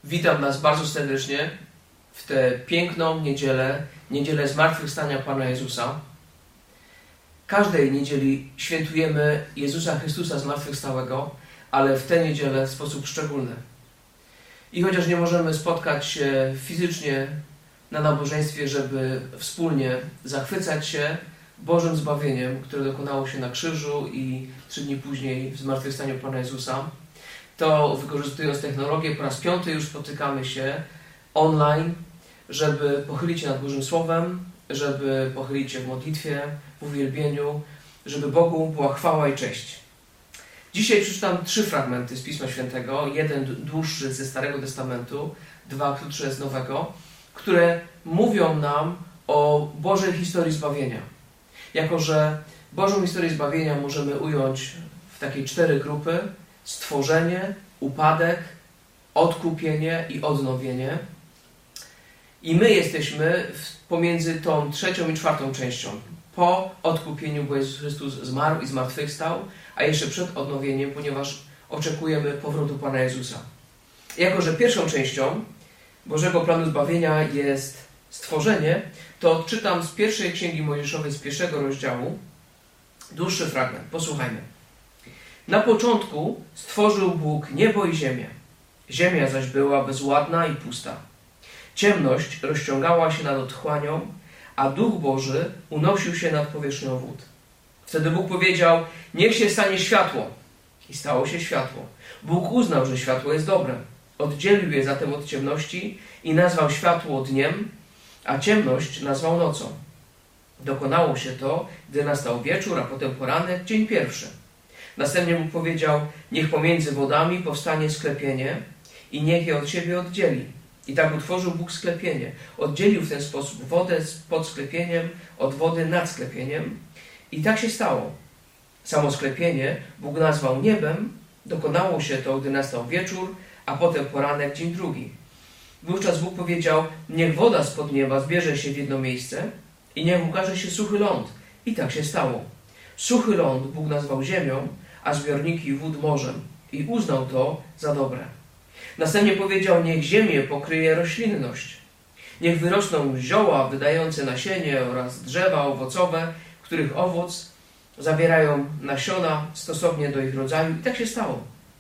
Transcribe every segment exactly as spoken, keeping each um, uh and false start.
Witam nas bardzo serdecznie w tę piękną niedzielę, niedzielę Zmartwychwstania Pana Jezusa. Każdej niedzieli świętujemy Jezusa Chrystusa Zmartwychwstałego, ale w tę niedzielę w sposób szczególny. I chociaż nie możemy spotkać się fizycznie na nabożeństwie, żeby wspólnie zachwycać się Bożym zbawieniem, które dokonało się na krzyżu i trzy dni później w zmartwychwstaniu Pana Jezusa, to wykorzystując technologię po raz piąty już spotykamy się online, żeby pochylić się nad Bożym Słowem, żeby pochylić się w modlitwie, w uwielbieniu, żeby Bogu była chwała i cześć. Dzisiaj przeczytam trzy fragmenty z Pisma Świętego, jeden dłuższy ze Starego Testamentu, dwa krótsze z Nowego, które mówią nam o Bożej historii zbawienia. Jako że Bożą historię zbawienia możemy ująć w takie cztery grupy: stworzenie, upadek, odkupienie i odnowienie. I my jesteśmy pomiędzy tą trzecią i czwartą częścią. Po odkupieniu, bo Jezus Chrystus zmarł i zmartwychwstał, a jeszcze przed odnowieniem, ponieważ oczekujemy powrotu Pana Jezusa. Jako że pierwszą częścią Bożego planu zbawienia jest stworzenie, to odczytam z pierwszej Księgi Mojżeszowej, z pierwszego rozdziału, dłuższy fragment. Posłuchajmy. Na początku stworzył Bóg niebo i ziemię. Ziemia zaś była bezładna i pusta. Ciemność rozciągała się nad otchłanią, a Duch Boży unosił się nad powierzchnią wód. Wtedy Bóg powiedział: niech się stanie światło. I stało się światło. Bóg uznał, że światło jest dobre. Oddzielił je zatem od ciemności i nazwał światło dniem, a ciemność nazwał nocą. Dokonało się to, gdy nastał wieczór, a potem poranek, dzień pierwszy. Następnie Bóg powiedział: niech pomiędzy wodami powstanie sklepienie i niech je od siebie oddzieli. I tak utworzył Bóg sklepienie. Oddzielił w ten sposób wodę pod sklepieniem od wody nad sklepieniem. I tak się stało. Samo sklepienie Bóg nazwał niebem. Dokonało się to, gdy nastał wieczór, a potem poranek, dzień drugi. Wówczas Bóg powiedział: niech woda spod nieba zbierze się w jedno miejsce i niech ukaże się suchy ląd. I tak się stało. Suchy ląd Bóg nazwał ziemią, a zbiorniki wód morzem. I uznał to za dobre. Następnie powiedział: niech ziemię pokryje roślinność. Niech wyrosną zioła wydające nasienie oraz drzewa owocowe, których owoc zawierają nasiona stosownie do ich rodzaju. I tak się stało.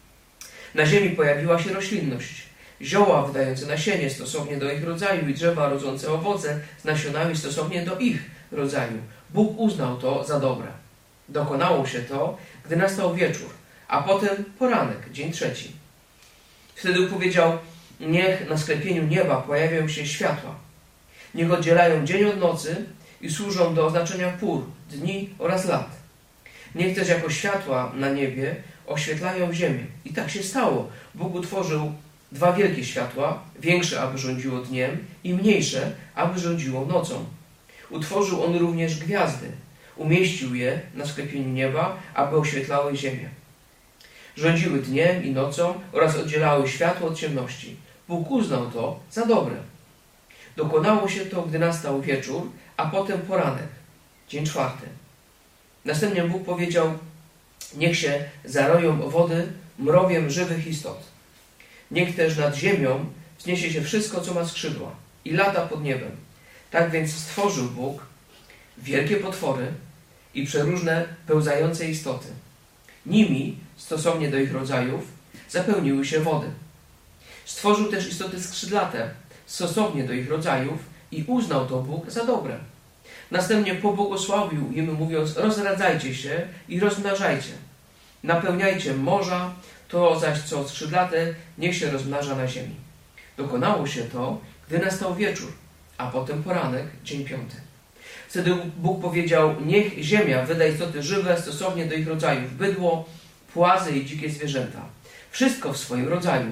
Na ziemi pojawiła się roślinność. Zioła wydające nasienie stosownie do ich rodzaju i drzewa rodzące owoce z nasionami stosownie do ich rodzaju. Bóg uznał to za dobre. Dokonało się to, gdy nastał wieczór, a potem poranek, dzień trzeci. Wtedy powiedział: niech na sklepieniu nieba pojawią się światła. Niech oddzielają dzień od nocy i służą do oznaczenia pór, dni oraz lat. Niech też jako światła na niebie oświetlają ziemię. I tak się stało. Bóg utworzył dwa wielkie światła, większe, aby rządziło dniem, i mniejsze, aby rządziło nocą. Utworzył on również gwiazdy. Umieścił je na sklepieniu nieba, aby oświetlały ziemię. Rządziły dniem i nocą oraz oddzielały światło od ciemności. Bóg uznał to za dobre. Dokonało się to, gdy nastał wieczór, a potem poranek, dzień czwarty. Następnie Bóg powiedział: niech się zaroją wody mrowiem żywych istot. Niech też nad ziemią wzniesie się wszystko, co ma skrzydła, i lata pod niebem. Tak więc stworzył Bóg wielkie potwory i przeróżne pełzające istoty. Nimi, stosownie do ich rodzajów, zapełniły się wody. Stworzył też istoty skrzydlate, stosownie do ich rodzajów, i uznał to Bóg za dobre. Następnie pobłogosławił im, mówiąc: rozradzajcie się i rozmnażajcie. Napełniajcie morza, to zaś co skrzydlate, niech się rozmnaża na ziemi. Dokonało się to, gdy nastał wieczór, a potem poranek, dzień piąty. Wtedy Bóg powiedział: niech ziemia wyda istoty żywe stosownie do ich rodzajów, bydło, płazy i dzikie zwierzęta. Wszystko w swoim rodzaju.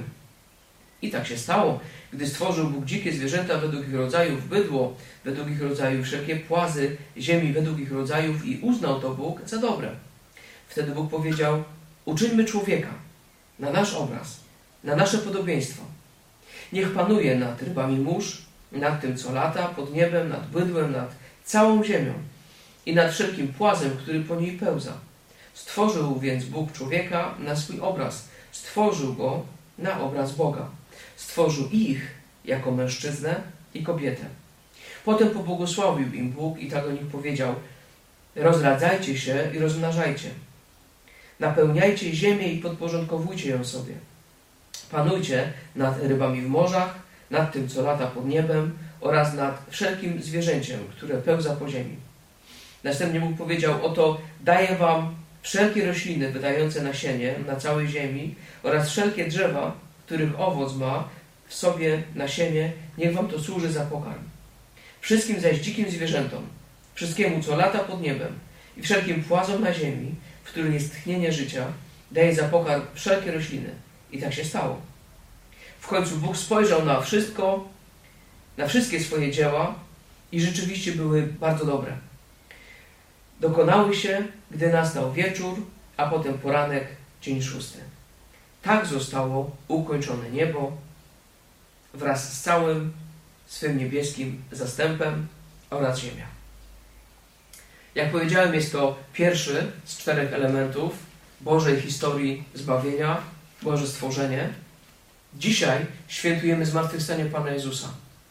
I tak się stało, gdy stworzył Bóg dzikie zwierzęta według ich rodzajów, bydło według ich rodzajów, wszelkie płazy ziemi według ich rodzajów, i uznał to Bóg za dobre. Wtedy Bóg powiedział: uczyńmy człowieka na nasz obraz, na nasze podobieństwo. Niech panuje nad rybami mórz, nad tym, co lata pod niebem, nad bydłem, nad całą ziemią i nad wszelkim płazem, który po niej pełza. Stworzył więc Bóg człowieka na swój obraz. Stworzył go na obraz Boga. Stworzył ich jako mężczyznę i kobietę. Potem pobłogosławił im Bóg i tak do nich powiedział: rozradzajcie się i rozmnażajcie. Napełniajcie ziemię i podporządkowujcie ją sobie. Panujcie nad rybami w morzach, nad tym, co lata pod niebem oraz nad wszelkim zwierzęciem, które pełza po ziemi. Następnie Bóg powiedział: oto daję wam wszelkie rośliny wydające nasienie na całej ziemi oraz wszelkie drzewa, których owoc ma w sobie nasienie, niech wam to służy za pokarm. Wszystkim zaś dzikim zwierzętom, wszystkiemu, co lata pod niebem i wszelkim płazom na ziemi, w którym jest tchnienie życia, daje za pokarm wszelkie rośliny. I tak się stało. W końcu Bóg spojrzał na wszystko, na wszystkie swoje dzieła i rzeczywiście były bardzo dobre. Dokonały się, gdy nastał wieczór, a potem poranek, dzień szósty. Tak zostało ukończone niebo wraz z całym swym niebieskim zastępem oraz ziemia. Jak powiedziałem, jest to pierwszy z czterech elementów Bożej historii zbawienia, Boże stworzenie. Dzisiaj świętujemy zmartwychwstanie Pana Jezusa,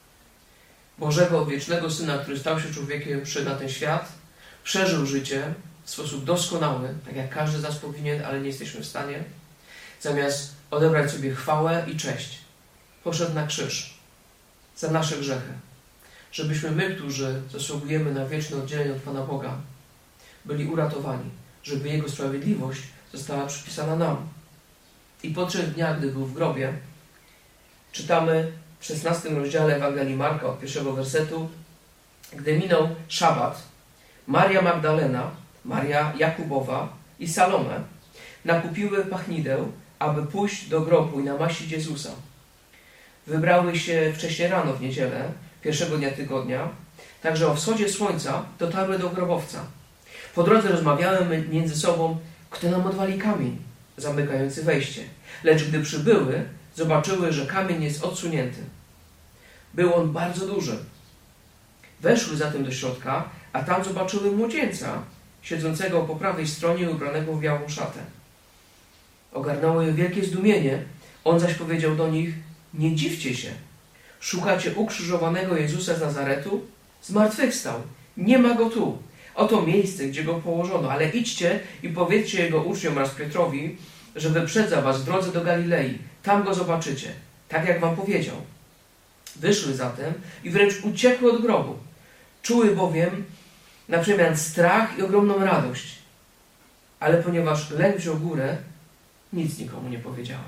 Bożego wiecznego Syna, który stał się człowiekiem, przyszedł na ten świat, przeżył życie w sposób doskonały, tak jak każdy z nas powinien, ale nie jesteśmy w stanie. Zamiast odebrać sobie chwałę i cześć, poszedł na krzyż za nasze grzechy, żebyśmy my, którzy zasługujemy na wieczne oddzielenie od Pana Boga, byli uratowani, żeby Jego sprawiedliwość została przypisana nam. I po trzech dniach, gdy był w grobie, czytamy w szesnastym rozdziale Ewangelii Marka od pierwszego wersetu: gdy minął szabat, Maria Magdalena, Maria Jakubowa i Salome nakupiły pachnideł, aby pójść do grobu i namaścić Jezusa. Wybrały się wcześnie rano w niedzielę, pierwszego dnia tygodnia, także o wschodzie słońca dotarły do grobowca. Po drodze rozmawiały między sobą, kto nam odwali kamień zamykający wejście. Lecz gdy przybyły, zobaczyły, że kamień jest odsunięty. Był on bardzo duży. Weszły zatem do środka, a tam zobaczyły młodzieńca, siedzącego po prawej stronie, ubranego w białą szatę. Ogarnęło je wielkie zdumienie. On zaś powiedział do nich: nie dziwcie się. Szukacie ukrzyżowanego Jezusa z Nazaretu? Zmartwychwstał. Nie ma go tu. Oto miejsce, gdzie go położono, ale idźcie i powiedzcie jego uczniom oraz Piotrowi, że wyprzedza was w drodze do Galilei. Tam go zobaczycie, tak jak wam powiedział. Wyszły zatem i wręcz uciekły od grobu. Czuły bowiem na przemian strach i ogromną radość. Ale ponieważ lęk wziął górę, nic nikomu nie powiedziałem.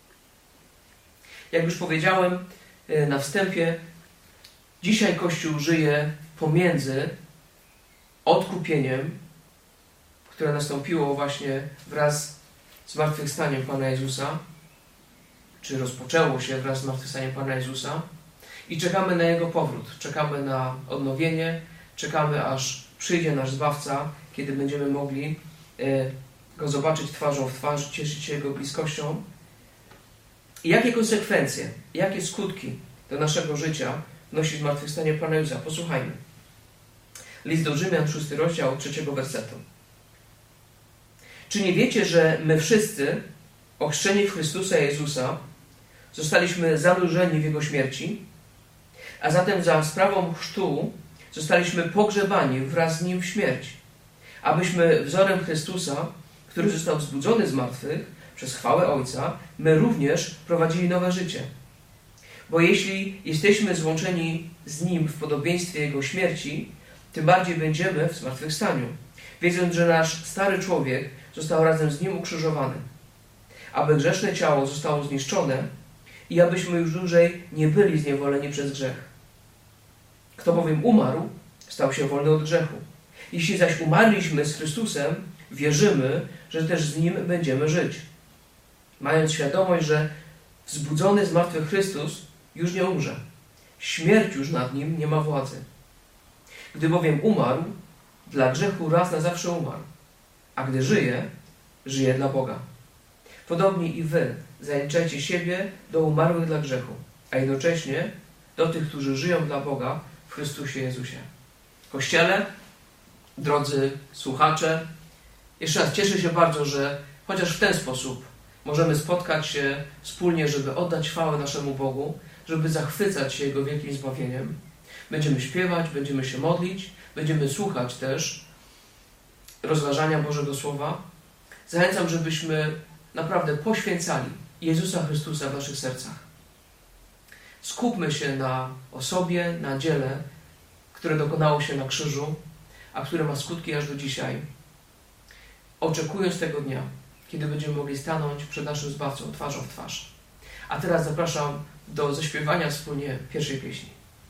Jak już powiedziałem na wstępie, dzisiaj Kościół żyje pomiędzy odkupieniem, które nastąpiło właśnie wraz z zmartwychwstaniem Pana Jezusa, czy rozpoczęło się wraz z zmartwychwstaniem Pana Jezusa, i czekamy na Jego powrót, czekamy na odnowienie, czekamy, aż przyjdzie nasz Zbawca, kiedy będziemy mogli Go zobaczyć twarzą w twarz, cieszyć się Jego bliskością. I jakie konsekwencje, jakie skutki do naszego życia nosi zmartwychwstanie Pana Jezusa? Posłuchajmy. List do Rzymian, szósty rozdział, trzeciego wersetu. Czy nie wiecie, że my wszyscy, ochrzczeni w Chrystusa Jezusa, zostaliśmy zanurzeni w Jego śmierci, a zatem za sprawą chrztu zostaliśmy pogrzebani wraz z Nim w śmierć, abyśmy wzorem Chrystusa, który został wzbudzony z martwych przez chwałę Ojca, my również prowadzili nowe życie. Bo jeśli jesteśmy złączeni z Nim w podobieństwie Jego śmierci, tym bardziej będziemy w zmartwychwstaniu, wiedząc, że nasz stary człowiek został razem z Nim ukrzyżowany, aby grzeszne ciało zostało zniszczone i abyśmy już dłużej nie byli zniewoleni przez grzech. Kto bowiem umarł, stał się wolny od grzechu. Jeśli zaś umarliśmy z Chrystusem, wierzymy, że też z Nim będziemy żyć, mając świadomość, że wzbudzony z martwych Chrystus już nie umrze. Śmierć już nad Nim nie ma władzy. Gdy bowiem umarł, dla grzechu raz na zawsze umarł, a gdy żyje, żyje dla Boga. Podobnie i wy zaliczajcie siebie do umarłych dla grzechu, a jednocześnie do tych, którzy żyją dla Boga w Chrystusie Jezusie. Kościele, drodzy słuchacze, jeszcze raz cieszę się bardzo, że chociaż w ten sposób Możemy spotkać się wspólnie, żeby oddać chwałę naszemu Bogu, żeby zachwycać się Jego wielkim zbawieniem. Będziemy śpiewać, będziemy się modlić, będziemy słuchać też rozważania Bożego Słowa. Zachęcam, żebyśmy naprawdę poświęcali Jezusa Chrystusa w naszych sercach. Skupmy się na osobie, na dziele, które dokonało się na krzyżu, a które ma skutki aż do dzisiaj. Oczekując tego dnia, kiedy będziemy mogli stanąć przed naszym Zbawcą twarzą w twarz. A teraz zapraszam do zaśpiewania wspólnie pierwszej pieśni.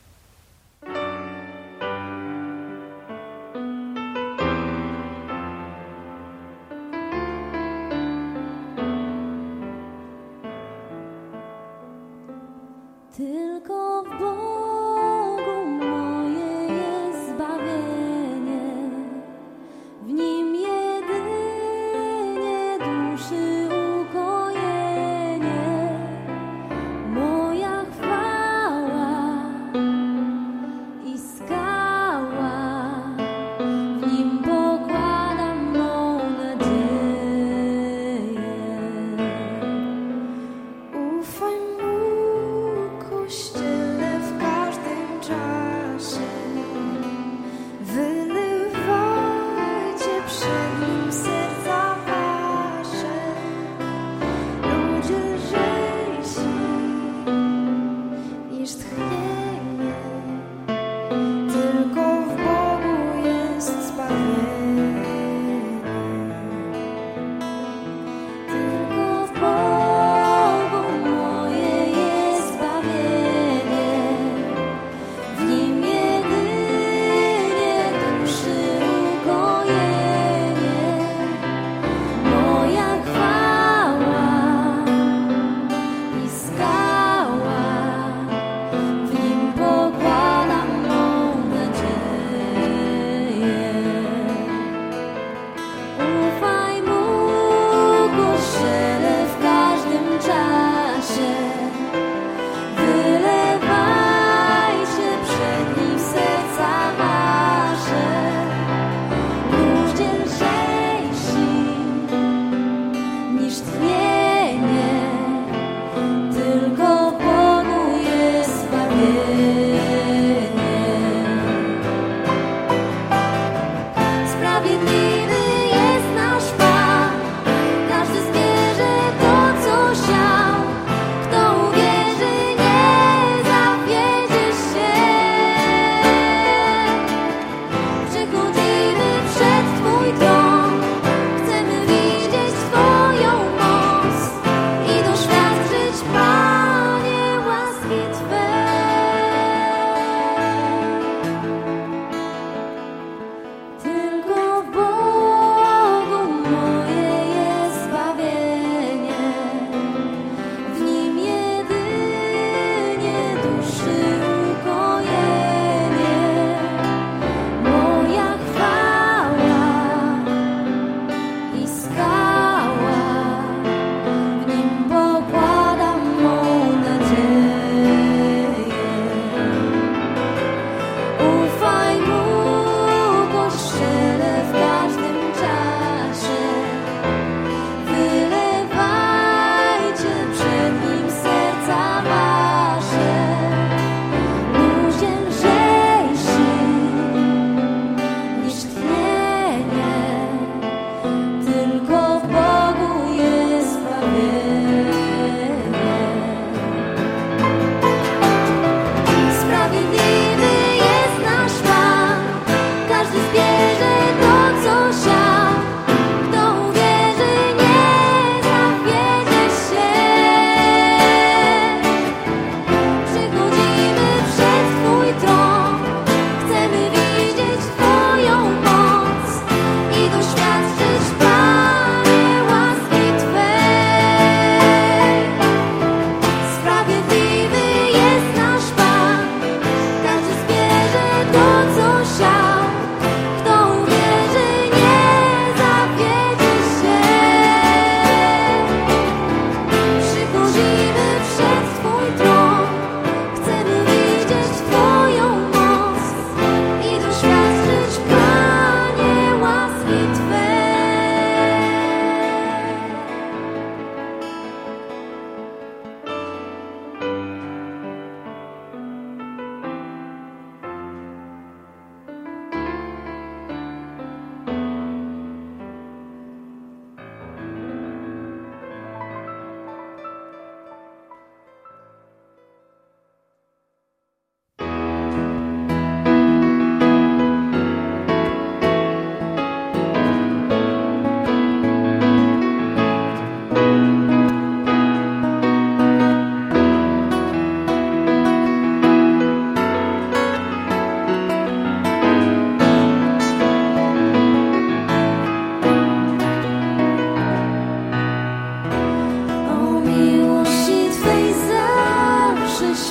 Tylko w Bogu moje jest zbawienie, w Nim jedynie duszy ukojenie. Moja chwała i skała, w Nim pokładam mą nadzieję. Ufaj Mu, Kościele, w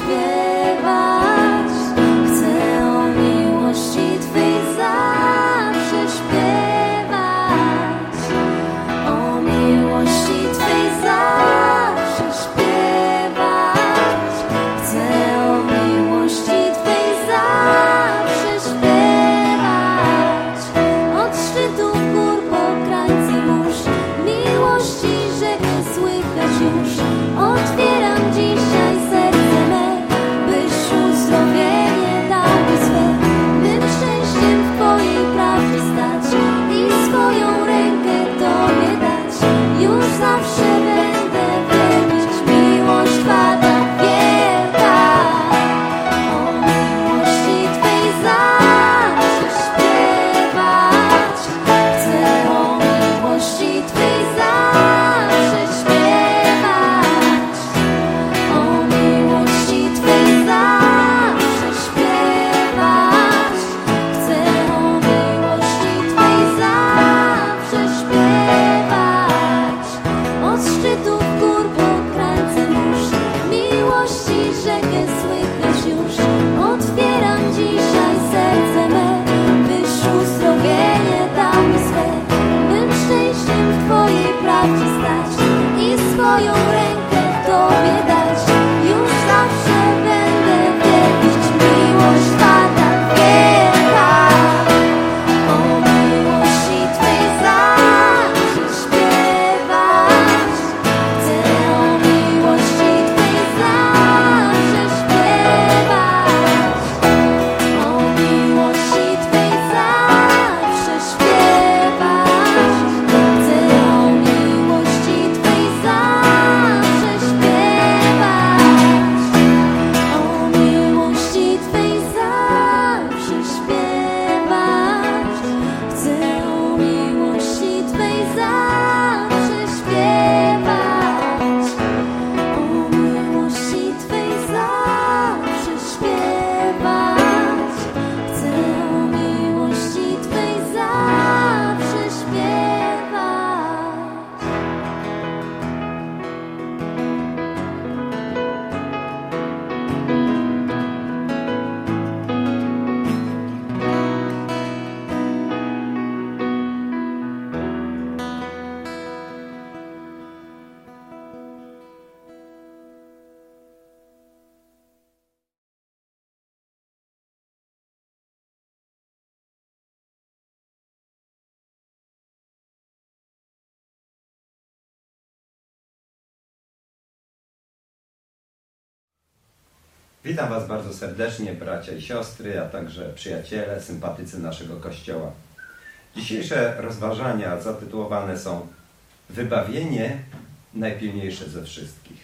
śpiewać. Chcę o miłości Twej zawsze śpiewać. O miłości Twej zawsze śpiewać. Chcę o miłości Twej zawsze śpiewać. Od szczytów gór po krańce mórz, miłości rzekę słychać już. Otwieram dzisiaj serce me, byś uzdrowienie dał mi swe. Bym szczęściem w Twojej prawdzie stać i swoją rękę Tobie dać. Już zawsze będę wielbić miłość Twa tak wielka. O miłości Twej zawsze śpiewać. Chcę o miłości Twej zawsze śpiewać. O miłości Twej zawsze śpiewać. Chcę o miłości Twej zawsze śpiewać. Od szczytów gór po krańce mórz, miłości rzekę słychać już. Otwieram dzisiaj serce me, byś uzdrowienie dał mi swe. Bym szczęściem w Twojej prawdzie stać i swoją rękę Tobie dać. Już zawsze będę wielbić miłość Twa tak wielka. O miłości Twej zawsze śpiewać. Chcę o miłości Twej zawsze śpiewać. O miłości Twej zawsze śpiewać. Chcę o miłości Twej zawsze śpiewać. O miłości Twej zawsze śpiewać. Chcę o miłości Twej zawsze śpiewać. O miłości Twej zawsze śpiewać. Chcę o miłości Twej zawsze śpiewać. Witam Was bardzo serdecznie, bracia i siostry, a także przyjaciele, sympatycy naszego Kościoła. Dzisiejsze rozważania zatytułowane są Wybawienie najpilniejsze ze wszystkich.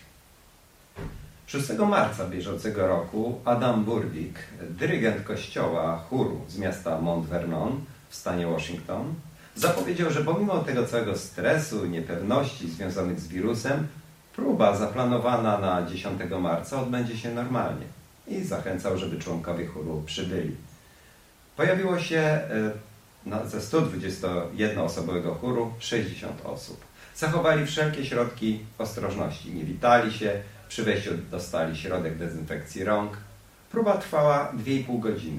szóstego marca bieżącego roku Adam Burdick, dyrygent Kościoła chóru z miasta Mount Vernon w stanie Washington, zapowiedział, że pomimo tego całego stresu, niepewności związanych z wirusem, próba zaplanowana na dziesiątego marca odbędzie się normalnie i zachęcał, żeby członkowie chóru przybyli. Pojawiło się ze stu dwudziestojednoosobowego chóru sześćdziesiąt osób. Zachowali wszelkie środki ostrożności. Nie witali się, przy wejściu dostali środek dezynfekcji rąk. Próba trwała dwie i pół godziny.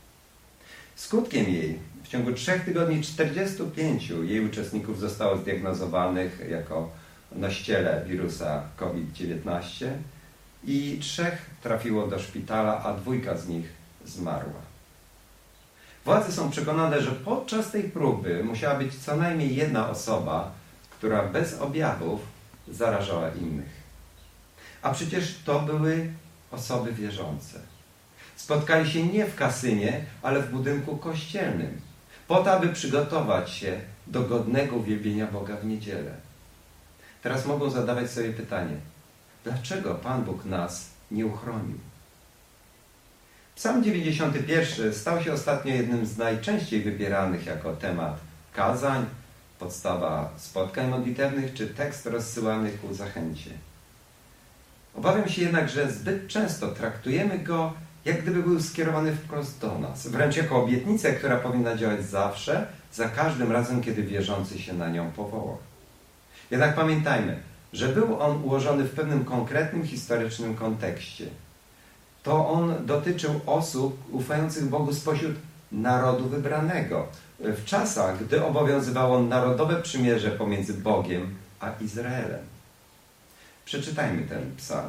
Skutkiem jej w ciągu trzech tygodni czterdziestu pięciu jej uczestników zostało zdiagnozowanych jako nosiciele wirusa COVID dziewiętnaście i trzech trafiło do szpitala, a dwójka z nich zmarła. Władze są przekonane, że podczas tej próby musiała być co najmniej jedna osoba, która bez objawów zarażała innych. A przecież to były osoby wierzące. Spotkali się nie w kasynie, ale w budynku kościelnym, po to, aby przygotować się do godnego uwielbienia Boga w niedzielę. Teraz mogą zadawać sobie pytanie, dlaczego Pan Bóg nas nie uchronił? Psalm dziewięćdziesiąty pierwszy stał się ostatnio jednym z najczęściej wybieranych jako temat kazań, podstawa spotkań modlitewnych czy tekst rozsyłany ku zachęcie. Obawiam się jednak, że zbyt często traktujemy go, jak gdyby był skierowany wprost do nas, wręcz jako obietnicę, która powinna działać zawsze, za każdym razem, kiedy wierzący się na nią powoła. Jednak pamiętajmy, że był on ułożony w pewnym konkretnym historycznym kontekście. to on dotyczył osób ufających Bogu spośród narodu wybranego. W czasach, gdy obowiązywało narodowe przymierze pomiędzy Bogiem a Izraelem. Przeczytajmy ten psalm.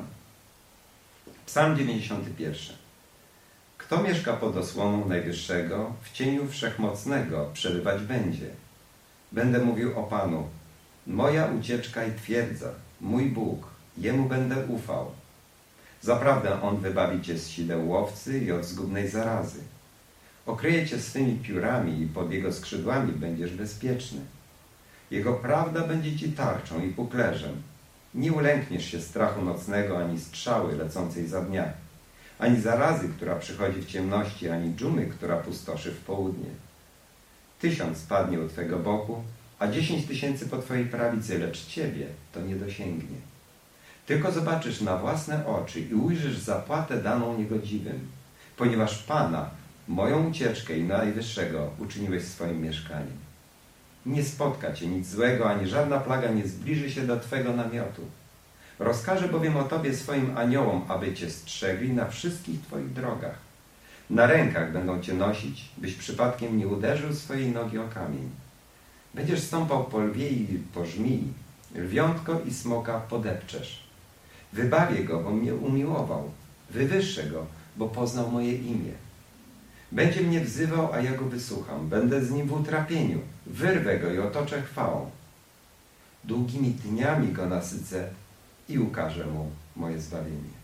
Psalm dziewięćdziesiąty pierwszy. Kto mieszka pod osłoną Najwyższego, w cieniu Wszechmocnego przebywać będzie. Będę mówił o Panu. Moja ucieczka i twierdza, mój Bóg, Jemu będę ufał. Zaprawdę On wybawi cię z sideł łowcy i od zgubnej zarazy. Okryje cię swymi piórami i pod Jego skrzydłami będziesz bezpieczny. Jego prawda będzie ci tarczą i puklerzem. Nie ulękniesz się strachu nocnego, ani strzały lecącej za dnia, ani zarazy, która przychodzi w ciemności, ani dżumy, która pustoszy w południe. Tysiąc spadnie u twego boku, a dziesięć tysięcy po twojej prawicy, lecz ciebie to nie dosięgnie. Tylko zobaczysz na własne oczy i ujrzysz zapłatę daną niegodziwym, ponieważ Pana, moją ucieczkę i Najwyższego uczyniłeś swoim mieszkaniem. Nie spotka cię nic złego, ani żadna plaga nie zbliży się do twego namiotu. Rozkażę bowiem o tobie swoim aniołom, aby cię strzegli na wszystkich twoich drogach. Na rękach będą cię nosić, byś przypadkiem nie uderzył swojej nogi o kamień. Będziesz stąpał po lwie i po żmii, lwiątko i smoka podepczesz. Wybawię go, bo mnie umiłował. Wywyższę go, bo poznał moje imię. Będzie mnie wzywał, a ja go wysłucham. Będę z nim w utrapieniu. Wyrwę go i otoczę chwałą. Długimi dniami go nasycę i ukażę mu moje zbawienie.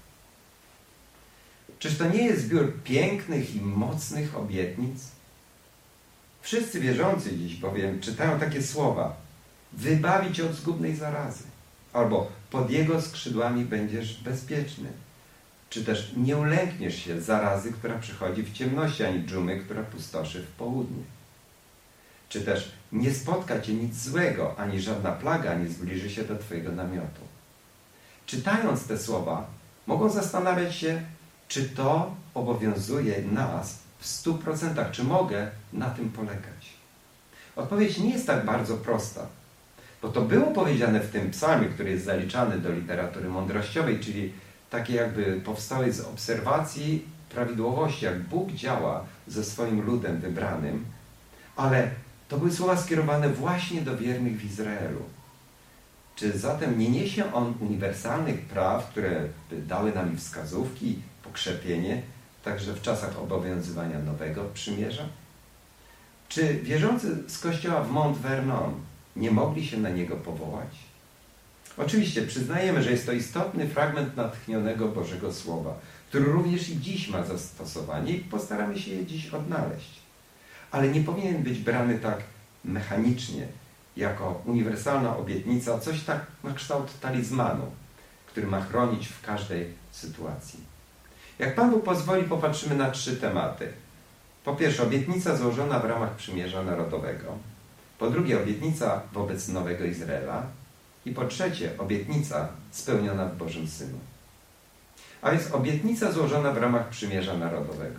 Czyż to nie jest zbiór pięknych i mocnych obietnic? Wszyscy wierzący dziś bowiem czytają takie słowa: wybawi cię od zgubnej zarazy, albo pod Jego skrzydłami będziesz bezpieczny, czy też nie ulękniesz się zarazy, która przychodzi w ciemności, ani dżumy, która pustoszy w południe. Czy też nie spotka cię nic złego, ani żadna plaga nie zbliży się do twojego namiotu. Czytając te słowa, mogą zastanawiać się, czy to obowiązuje nas w stu procentach, czy mogę na tym polegać. Odpowiedź nie jest tak bardzo prosta, bo to było powiedziane w tym psalmie, który jest zaliczany do literatury mądrościowej, czyli takie jakby powstałej z obserwacji prawidłowości, jak Bóg działa ze swoim ludem wybranym, ale to były słowa skierowane właśnie do wiernych w Izraelu. Czy zatem nie niesie on uniwersalnych praw, które by dały nam wskazówki, pokrzepienie, także w czasach obowiązywania nowego przymierza? Czy wierzący z kościoła w Mont Vernon nie mogli się na niego powołać? Oczywiście przyznajemy, że jest to istotny fragment natchnionego Bożego Słowa, który również i dziś ma zastosowanie i postaramy się je dziś odnaleźć. Ale nie powinien być brany tak mechanicznie, jako uniwersalna obietnica, coś tak na kształt talizmanu, który ma chronić w każdej sytuacji. Jak Pan Bóg pozwoli, popatrzymy na trzy tematy. Po pierwsze, obietnica złożona w ramach przymierza narodowego. Po drugie, obietnica wobec Nowego Izraela. I po trzecie, obietnica spełniona w Bożym Synu. A więc obietnica złożona w ramach przymierza narodowego.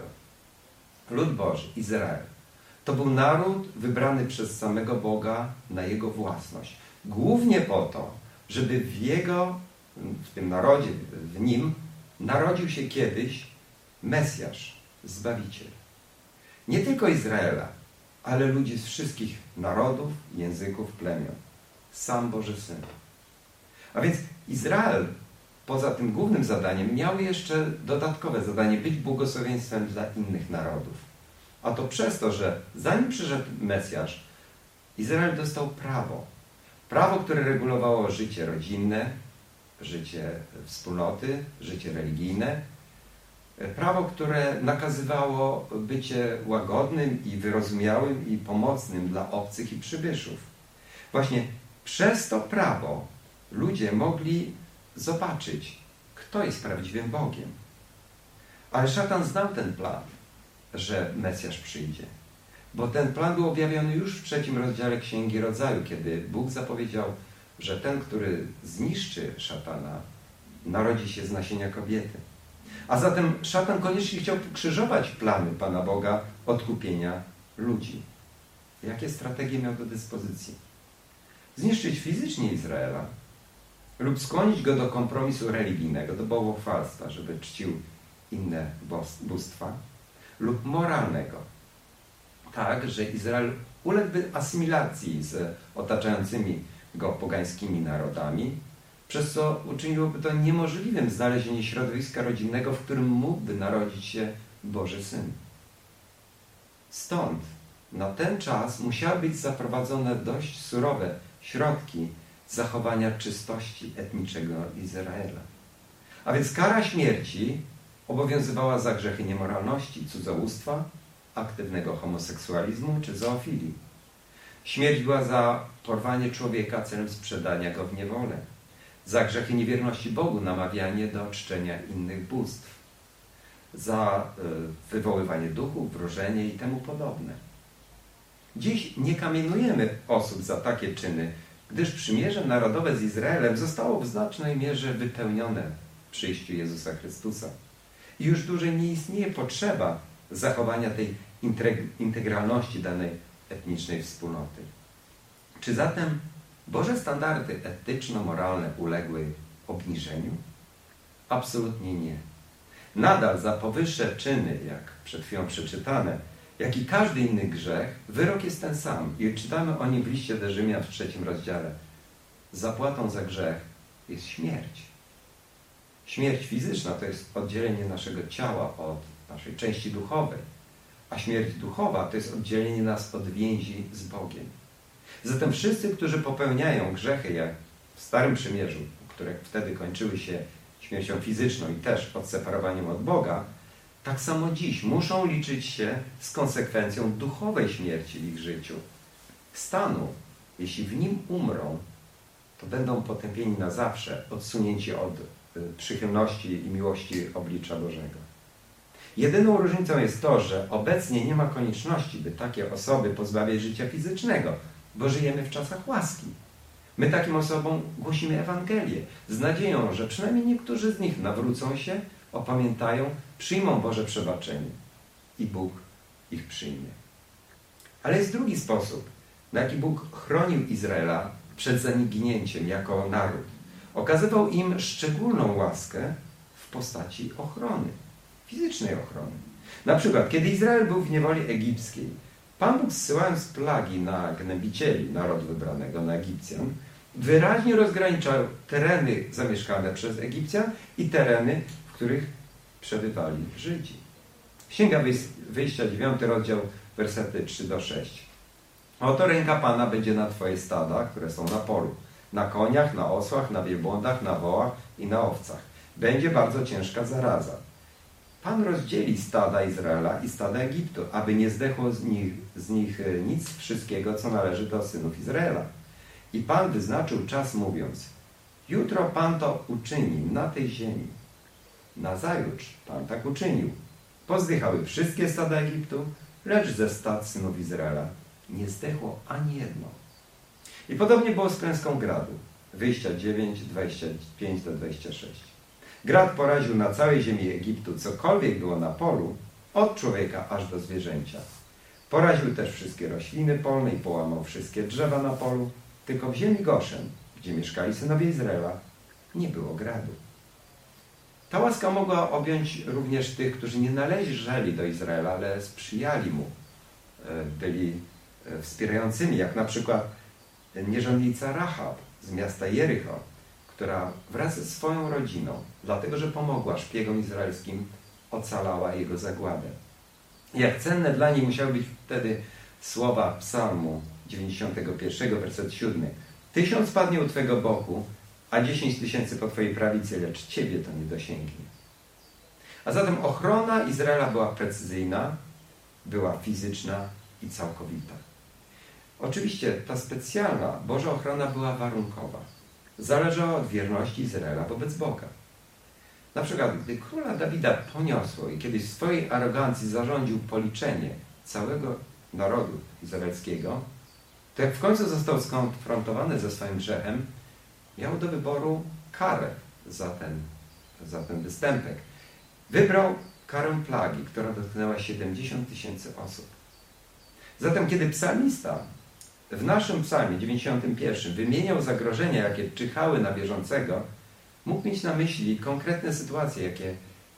Lud Boży, Izrael, to był naród wybrany przez samego Boga na Jego własność. Głównie po to, żeby w Jego, w tym narodzie, w Nim narodził się kiedyś Mesjasz, Zbawiciel. Nie tylko Izraela, ale ludzi z wszystkich narodów, języków, plemion. Sam Boży Syn. A więc Izrael poza tym głównym zadaniem miał jeszcze dodatkowe zadanie, być błogosławieństwem dla innych narodów. A to przez to, że zanim przyszedł Mesjasz, Izrael dostał prawo. Prawo, które regulowało życie rodzinne, życie wspólnoty, życie religijne. Prawo, które nakazywało bycie łagodnym i wyrozumiałym i pomocnym dla obcych i przybyszów. Właśnie przez to prawo ludzie mogli zobaczyć, kto jest prawdziwym Bogiem. Ale szatan znał ten plan, że Mesjasz przyjdzie. Bo ten plan był objawiony już w trzecim rozdziale Księgi Rodzaju, kiedy Bóg zapowiedział, że ten, który zniszczy szatana, narodzi się z nasienia kobiety. A zatem szatan koniecznie chciał krzyżować plany Pana Boga odkupienia ludzi. Jakie strategie miał do dyspozycji? Zniszczyć fizycznie Izraela lub skłonić go do kompromisu religijnego, do bałwochwalstwa, żeby czcił inne bóstwa, lub moralnego. Tak, że Izrael uległby asymilacji z otaczającymi go pogańskimi narodami, przez co uczyniłoby to niemożliwym znalezienie środowiska rodzinnego, w którym mógłby narodzić się Boży Syn. Stąd na ten czas musiały być zaprowadzone dość surowe środki zachowania czystości etnicznego Izraela. A więc kara śmierci obowiązywała za grzechy niemoralności, cudzołóstwa, aktywnego homoseksualizmu czy zoofilii. Śmierć była za porwanie człowieka celem sprzedania go w niewolę. Za grzechy niewierności Bogu namawianie do czczenia innych bóstw. Za y, wywoływanie duchów, wróżenie i temu podobne. Dziś nie kamienujemy osób za takie czyny, gdyż przymierze narodowe z Izraelem zostało w znacznej mierze wypełnione w przyjściu Jezusa Chrystusa. I już dłużej nie istnieje potrzeba zachowania tej integralności danej etnicznej wspólnoty. Czy zatem Boże standardy etyczno-moralne uległy obniżeniu? Absolutnie nie. Nadal za powyższe czyny, jak przed chwilą przeczytane, jak i każdy inny grzech, wyrok jest ten sam. I czytamy o nim w liście do Rzymian w trzecim rozdziale. Zapłatą za grzech jest śmierć. Śmierć fizyczna to jest oddzielenie naszego ciała od naszej części duchowej, a śmierć duchowa to jest oddzielenie nas od więzi z Bogiem. Zatem wszyscy, którzy popełniają grzechy, jak w Starym Przymierzu, które wtedy kończyły się śmiercią fizyczną i też odseparowaniem od Boga, tak samo dziś muszą liczyć się z konsekwencją duchowej śmierci w ich życiu. Stanu, jeśli w nim umrą, to będą potępieni na zawsze, odsunięci od przychylności i miłości oblicza Bożego. Jedyną różnicą jest to, że obecnie nie ma konieczności, by takie osoby pozbawiać życia fizycznego, bo żyjemy w czasach łaski. My takim osobom głosimy Ewangelię z nadzieją, że przynajmniej niektórzy z nich nawrócą się, opamiętają, przyjmą Boże przebaczenie i Bóg ich przyjmie. Ale jest drugi sposób, na jaki Bóg chronił Izraela przed zanignięciem jako naród. Okazywał im szczególną łaskę w postaci ochrony, fizycznej ochrony. Na przykład, kiedy Izrael był w niewoli egipskiej, Pan Bóg, zsyłając plagi na gnębicieli narodu wybranego, na Egipcjan, wyraźnie rozgraniczał tereny zamieszkane przez Egipcjan i tereny, w których przebywali Żydzi. Księga Wyjścia, dziewiąty rozdział, wersety trzy do sześciu. Oto ręka Pana będzie na Twoje stada, które są na polu, na koniach, na osłach, na wielbłądach, na wołach i na owcach. Będzie bardzo ciężka zaraza. Pan rozdzieli stada Izraela i stada Egiptu, aby nie zdechło z nich, z nich nic wszystkiego, co należy do synów Izraela. I Pan wyznaczył czas, mówiąc: jutro Pan to uczyni na tej ziemi. Nazajutrz Pan tak uczynił. Pozdychały wszystkie stada Egiptu, lecz ze stad synów Izraela nie zdechło ani jedno. I podobnie było z klęską gradu. Wyjścia dziewięć, dwadzieścia pięć do dwudziestego szóstego. Grad poraził na całej ziemi Egiptu cokolwiek było na polu, od człowieka aż do zwierzęcia. Poraził też wszystkie rośliny polne i połamał wszystkie drzewa na polu, tylko w ziemi Goszen, gdzie mieszkali synowie Izraela, nie było gradu. Ta łaska mogła objąć również tych, którzy nie należeli do Izraela, ale sprzyjali mu, byli wspierającymi, jak na przykład nierządnica Rahab z miasta Jericho, która wraz ze swoją rodziną, dlatego że pomogła szpiegom izraelskim, ocalała jego zagładę. Jak cenne dla niej musiały być wtedy słowa psalmu dziewięćdziesiątego pierwszego, werset siódmy. Tysiąc padnie u Twego boku, a dziesięć tysięcy po Twojej prawicy, lecz Ciebie to nie dosięgnie. A zatem ochrona Izraela była precyzyjna, była fizyczna i całkowita. Oczywiście ta specjalna Boża ochrona była warunkowa. Zależała od wierności Izraela wobec Boga. Na przykład, gdy króla Dawida poniosło i kiedyś w swojej arogancji zarządził policzenie całego narodu izraelskiego, to jak w końcu został skonfrontowany ze swoim grzechem, miał do wyboru karę za ten, za ten występek. Wybrał karę plagi, która dotknęła siedemdziesiąt tysięcy osób. Zatem, kiedy psalmista w naszym psalmie dziewięćdziesiątym pierwszym wymieniał zagrożenia, jakie czyhały na wierzącego, mógł mieć na myśli konkretne sytuacje, jakie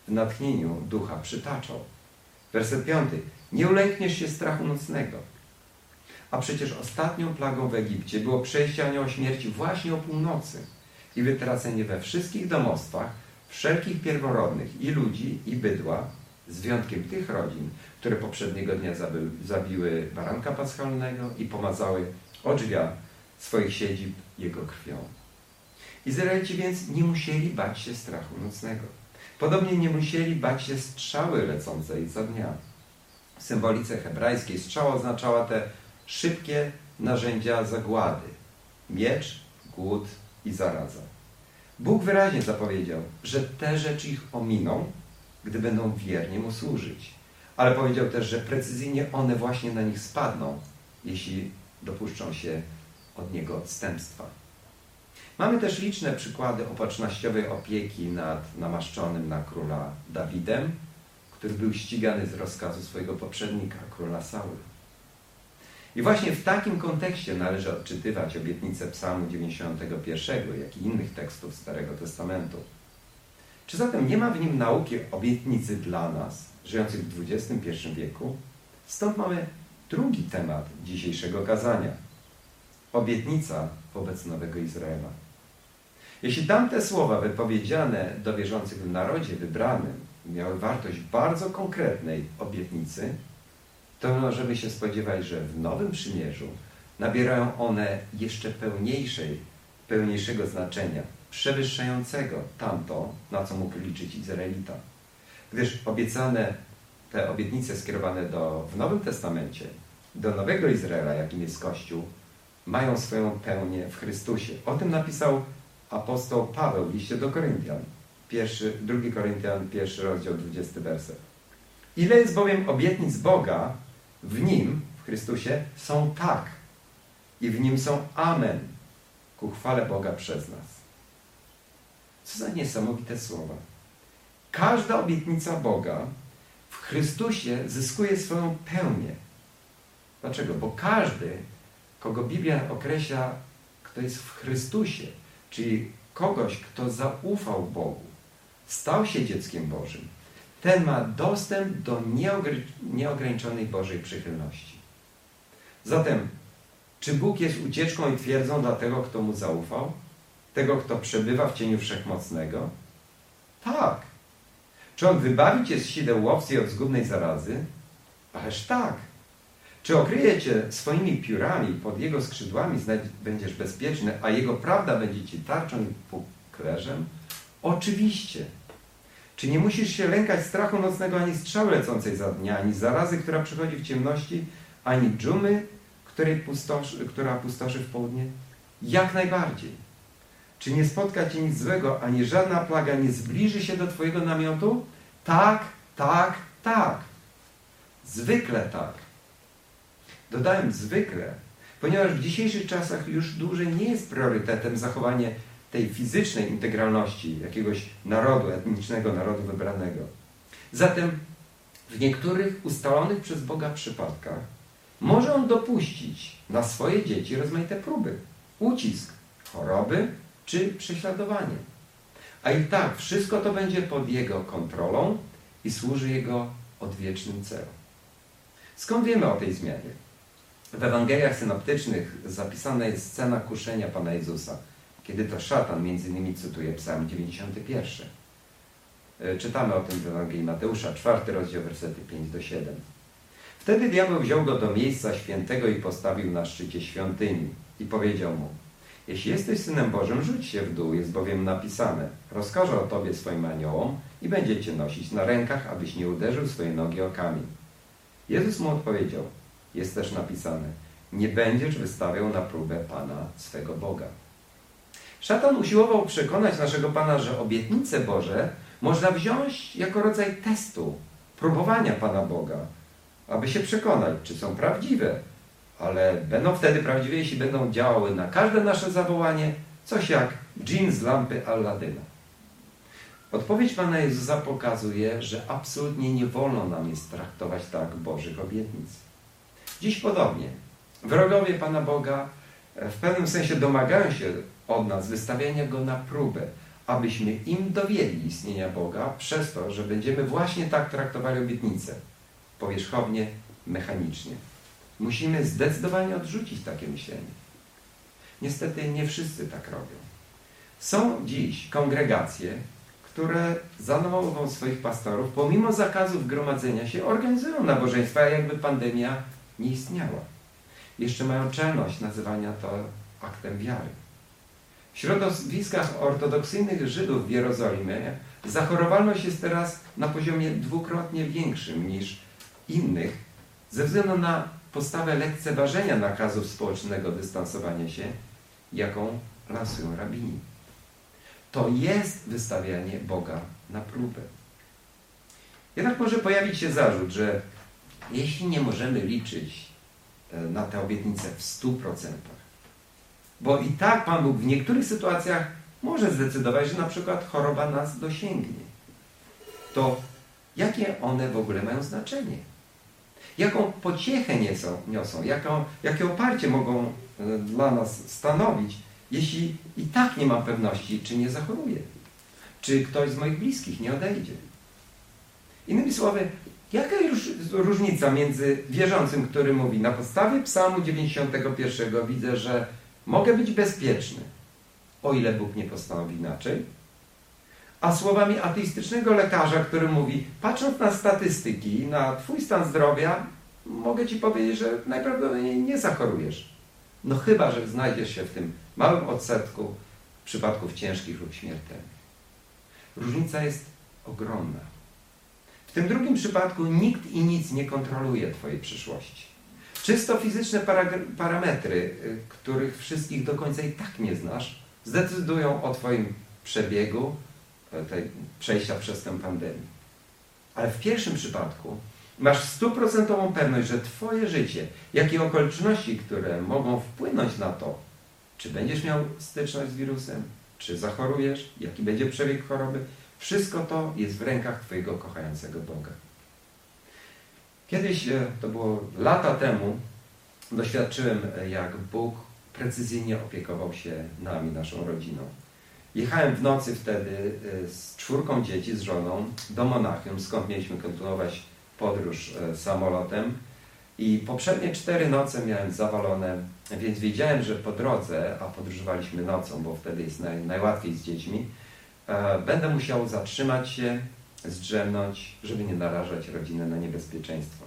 w natchnieniu ducha przytaczał. Werset piąty. Nie ulękniesz się strachu nocnego. A przecież ostatnią plagą w Egipcie było przejście anioła śmierci właśnie o północy i wytracenie we wszystkich domostwach wszelkich pierworodnych i ludzi, i bydła, z wyjątkiem tych rodzin, które poprzedniego dnia zabi zabiły baranka paschalnego i pomazały odrzwia swoich siedzib jego krwią. Izraelici więc nie musieli bać się strachu nocnego. Podobnie nie musieli bać się strzały lecącej za dnia. W symbolice hebrajskiej strzała oznaczała te szybkie narzędzia zagłady. Miecz, głód i zaraza. Bóg wyraźnie zapowiedział, że te rzeczy ich ominą, gdy będą wiernie Mu służyć. Ale powiedział też, że precyzyjnie one właśnie na nich spadną, jeśli dopuszczą się od Niego odstępstwa. Mamy też liczne przykłady opatrznościowej opieki nad namaszczonym na króla Dawidem, który był ścigany z rozkazu swojego poprzednika, króla Saula. I właśnie w takim kontekście należy odczytywać obietnicę Psalmu dziewięćdziesiątego pierwszego, jak i innych tekstów Starego Testamentu. Czy zatem nie ma w nim nauki obietnicy dla nas, żyjących w dwudziestym pierwszym wieku? Stąd mamy drugi temat dzisiejszego kazania. Obietnica wobec Nowego Izraela. Jeśli tamte słowa wypowiedziane do wierzących w narodzie wybranym miały wartość bardzo konkretnej obietnicy, to możemy się spodziewać, że w Nowym Przymierzu nabierają one jeszcze pełniejszej, pełniejszego znaczenia, przewyższającego tamto, na co mógł liczyć Izraelita. Gdyż obiecane, te obietnice skierowane do, w Nowym Testamencie, do Nowego Izraela, jakim jest Kościół, mają swoją pełnię w Chrystusie. O tym napisał apostoł Paweł w liście do Koryntian, pierwszy, drugi Koryntian, pierwszy rozdział, dwudziesty werset. Ile jest bowiem obietnic Boga, w Nim, w Chrystusie, są tak i w Nim są amen, ku chwale Boga przez nas. Co za niesamowite słowa. Każda obietnica Boga w Chrystusie zyskuje swoją pełnię. Dlaczego? Bo każdy, kogo Biblia określa, kto jest w Chrystusie, czyli kogoś, kto zaufał Bogu, stał się dzieckiem Bożym, ten ma dostęp do nieograniczonej Bożej przychylności. Zatem, czy Bóg jest ucieczką i twierdzą dla tego, kto Mu zaufał? Tego, kto przebywa w cieniu Wszechmocnego? Tak. Czy On wybawi cię z sideł łowcy i od zgubnej zarazy? Ależ tak. Czy okryje cię swoimi piórami, pod Jego skrzydłami będziesz bezpieczny, a Jego prawda będzie ci tarczą i puklerzem? Oczywiście. Czy nie musisz się lękać strachu nocnego, ani strzały lecącej za dnia, ani zarazy, która przychodzi w ciemności, ani dżumy, której pustoszy, która pustoszy w południe? Jak najbardziej. Czy nie spotka cię nic złego, ani żadna plaga nie zbliży się do twojego namiotu? Tak, tak, tak. Zwykle tak. Dodałem zwykle, ponieważ w dzisiejszych czasach już dłużej nie jest priorytetem zachowanie tej fizycznej integralności jakiegoś narodu, etnicznego narodu wybranego. Zatem w niektórych ustalonych przez Boga przypadkach może On dopuścić na swoje dzieci rozmaite próby, ucisk, choroby czy prześladowanie. A i tak wszystko to będzie pod Jego kontrolą i służy Jego odwiecznym celom. Skąd wiemy o tej zmianie? W Ewangeliach synoptycznych zapisana jest scena kuszenia Pana Jezusa, kiedy to szatan między innymi cytuje Psalm dziewięćdziesiąty pierwszy. Czytamy o tym w Ewangelii Mateusza, czwarty rozdział, wersety piąty do siódmego. Wtedy diabeł wziął go do miejsca świętego i postawił na szczycie świątyni i powiedział mu: jeśli jesteś Synem Bożym, rzuć się w dół, jest bowiem napisane: rozkażę o Tobie swoim aniołom i będzie Cię nosić na rękach, abyś nie uderzył swojej nogi o kamień. Jezus mu odpowiedział: jest też napisane: nie będziesz wystawiał na próbę Pana swego Boga. Szatan usiłował przekonać naszego Pana, że obietnice Boże można wziąć jako rodzaj testu, próbowania Pana Boga, aby się przekonać, czy są prawdziwe. Ale będą wtedy prawdziwe, jeśli będą działały na każde nasze zawołanie, coś jak dżin z lampy Alladyna. Odpowiedź Pana Jezusa pokazuje, że absolutnie nie wolno nam jest traktować tak Bożych obietnic. Dziś podobnie. Wrogowie Pana Boga w pewnym sensie domagają się od nas wystawiania Go na próbę, abyśmy im dowiedli istnienia Boga przez to, że będziemy właśnie tak traktowali obietnice. Powierzchownie, mechanicznie. Musimy zdecydowanie odrzucić takie myślenie. Niestety nie wszyscy tak robią. Są dziś kongregacje, które za namową swoich pastorów, pomimo zakazów gromadzenia się, organizują nabożeństwa, jakby pandemia nie istniała. Jeszcze mają czelność nazywania to aktem wiary. W środowiskach ortodoksyjnych Żydów w Jerozolimie zachorowalność jest teraz na poziomie dwukrotnie większym niż innych, ze względu na postawę lekceważenia nakazów społecznego dystansowania się, jaką lansują rabini. To jest wystawianie Boga na próbę. Jednak może pojawić się zarzut, że jeśli nie możemy liczyć na te obietnice w stu procentach, bo i tak Pan Bóg w niektórych sytuacjach może zdecydować, że na przykład choroba nas dosięgnie, to jakie one w ogóle mają znaczenie? Jaką pociechę niosą, niosą jaką, jakie oparcie mogą dla nas stanowić, jeśli i tak nie mam pewności, czy nie zachoruję, czy ktoś z moich bliskich nie odejdzie. Innymi słowy, jaka jest różnica między wierzącym, który mówi na podstawie Psalmu dziewięćdziesiątego pierwszego widzę, że mogę być bezpieczny, o ile Bóg nie postanowi inaczej, a słowami ateistycznego lekarza, który mówi, patrząc na statystyki, na Twój stan zdrowia, mogę Ci powiedzieć, że najprawdopodobniej nie zachorujesz. No chyba, że znajdziesz się w tym małym odsetku przypadków ciężkich lub śmiertelnych. Różnica jest ogromna. W tym drugim przypadku nikt i nic nie kontroluje Twojej przyszłości. Czysto fizyczne parametry, których wszystkich do końca i tak nie znasz, zdecydują o Twoim przebiegu tej przejścia przez tę pandemię. Ale w pierwszym przypadku masz stuprocentową pewność, że Twoje życie, jak i okoliczności, które mogą wpłynąć na to, czy będziesz miał styczność z wirusem, czy zachorujesz, jaki będzie przebieg choroby, wszystko to jest w rękach Twojego kochającego Boga. Kiedyś, to było lata temu, doświadczyłem, jak Bóg precyzyjnie opiekował się nami, naszą rodziną. Jechałem w nocy wtedy z czwórką dzieci, z żoną, do Monachium, skąd mieliśmy kontynuować podróż samolotem. I poprzednie cztery noce miałem zawalone, więc wiedziałem, że po drodze, a podróżowaliśmy nocą, bo wtedy jest naj, najłatwiej z dziećmi, e, będę musiał zatrzymać się, zdrzemnąć, żeby nie narażać rodziny na niebezpieczeństwo.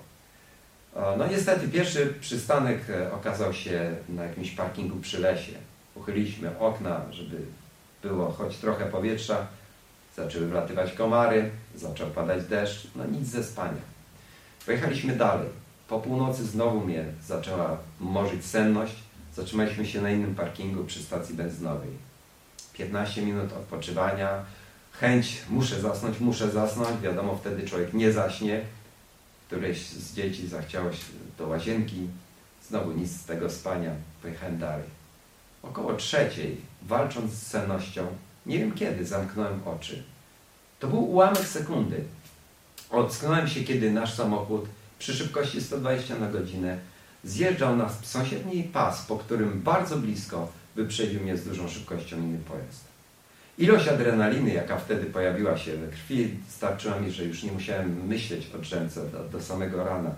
E, no niestety pierwszy przystanek okazał się na jakimś parkingu przy lesie. Uchyliliśmy okna, żeby było choć trochę powietrza, zaczęły wlatywać komary, zaczął padać deszcz, no nic ze spania. Pojechaliśmy dalej. Po północy znowu mnie zaczęła morzyć senność. Zatrzymaliśmy się na innym parkingu przy stacji benzynowej. piętnaście minut odpoczywania, chęć, muszę zasnąć, muszę zasnąć. Wiadomo, wtedy człowiek nie zaśnie. Któreś z dzieci zachciało się do łazienki. Znowu nic z tego spania. Pojechałem dalej. Około trzeciej, walcząc z sennością, nie wiem kiedy, zamknąłem oczy. To był ułamek sekundy. Ocknąłem się, kiedy nasz samochód przy szybkości sto dwadzieścia na godzinę zjeżdżał na sąsiedni pas, po którym bardzo blisko wyprzedził mnie z dużą szybkością inny pojazd. Ilość adrenaliny, jaka wtedy pojawiła się we krwi, starczyła mi, że już nie musiałem myśleć o drzemce do, do samego rana.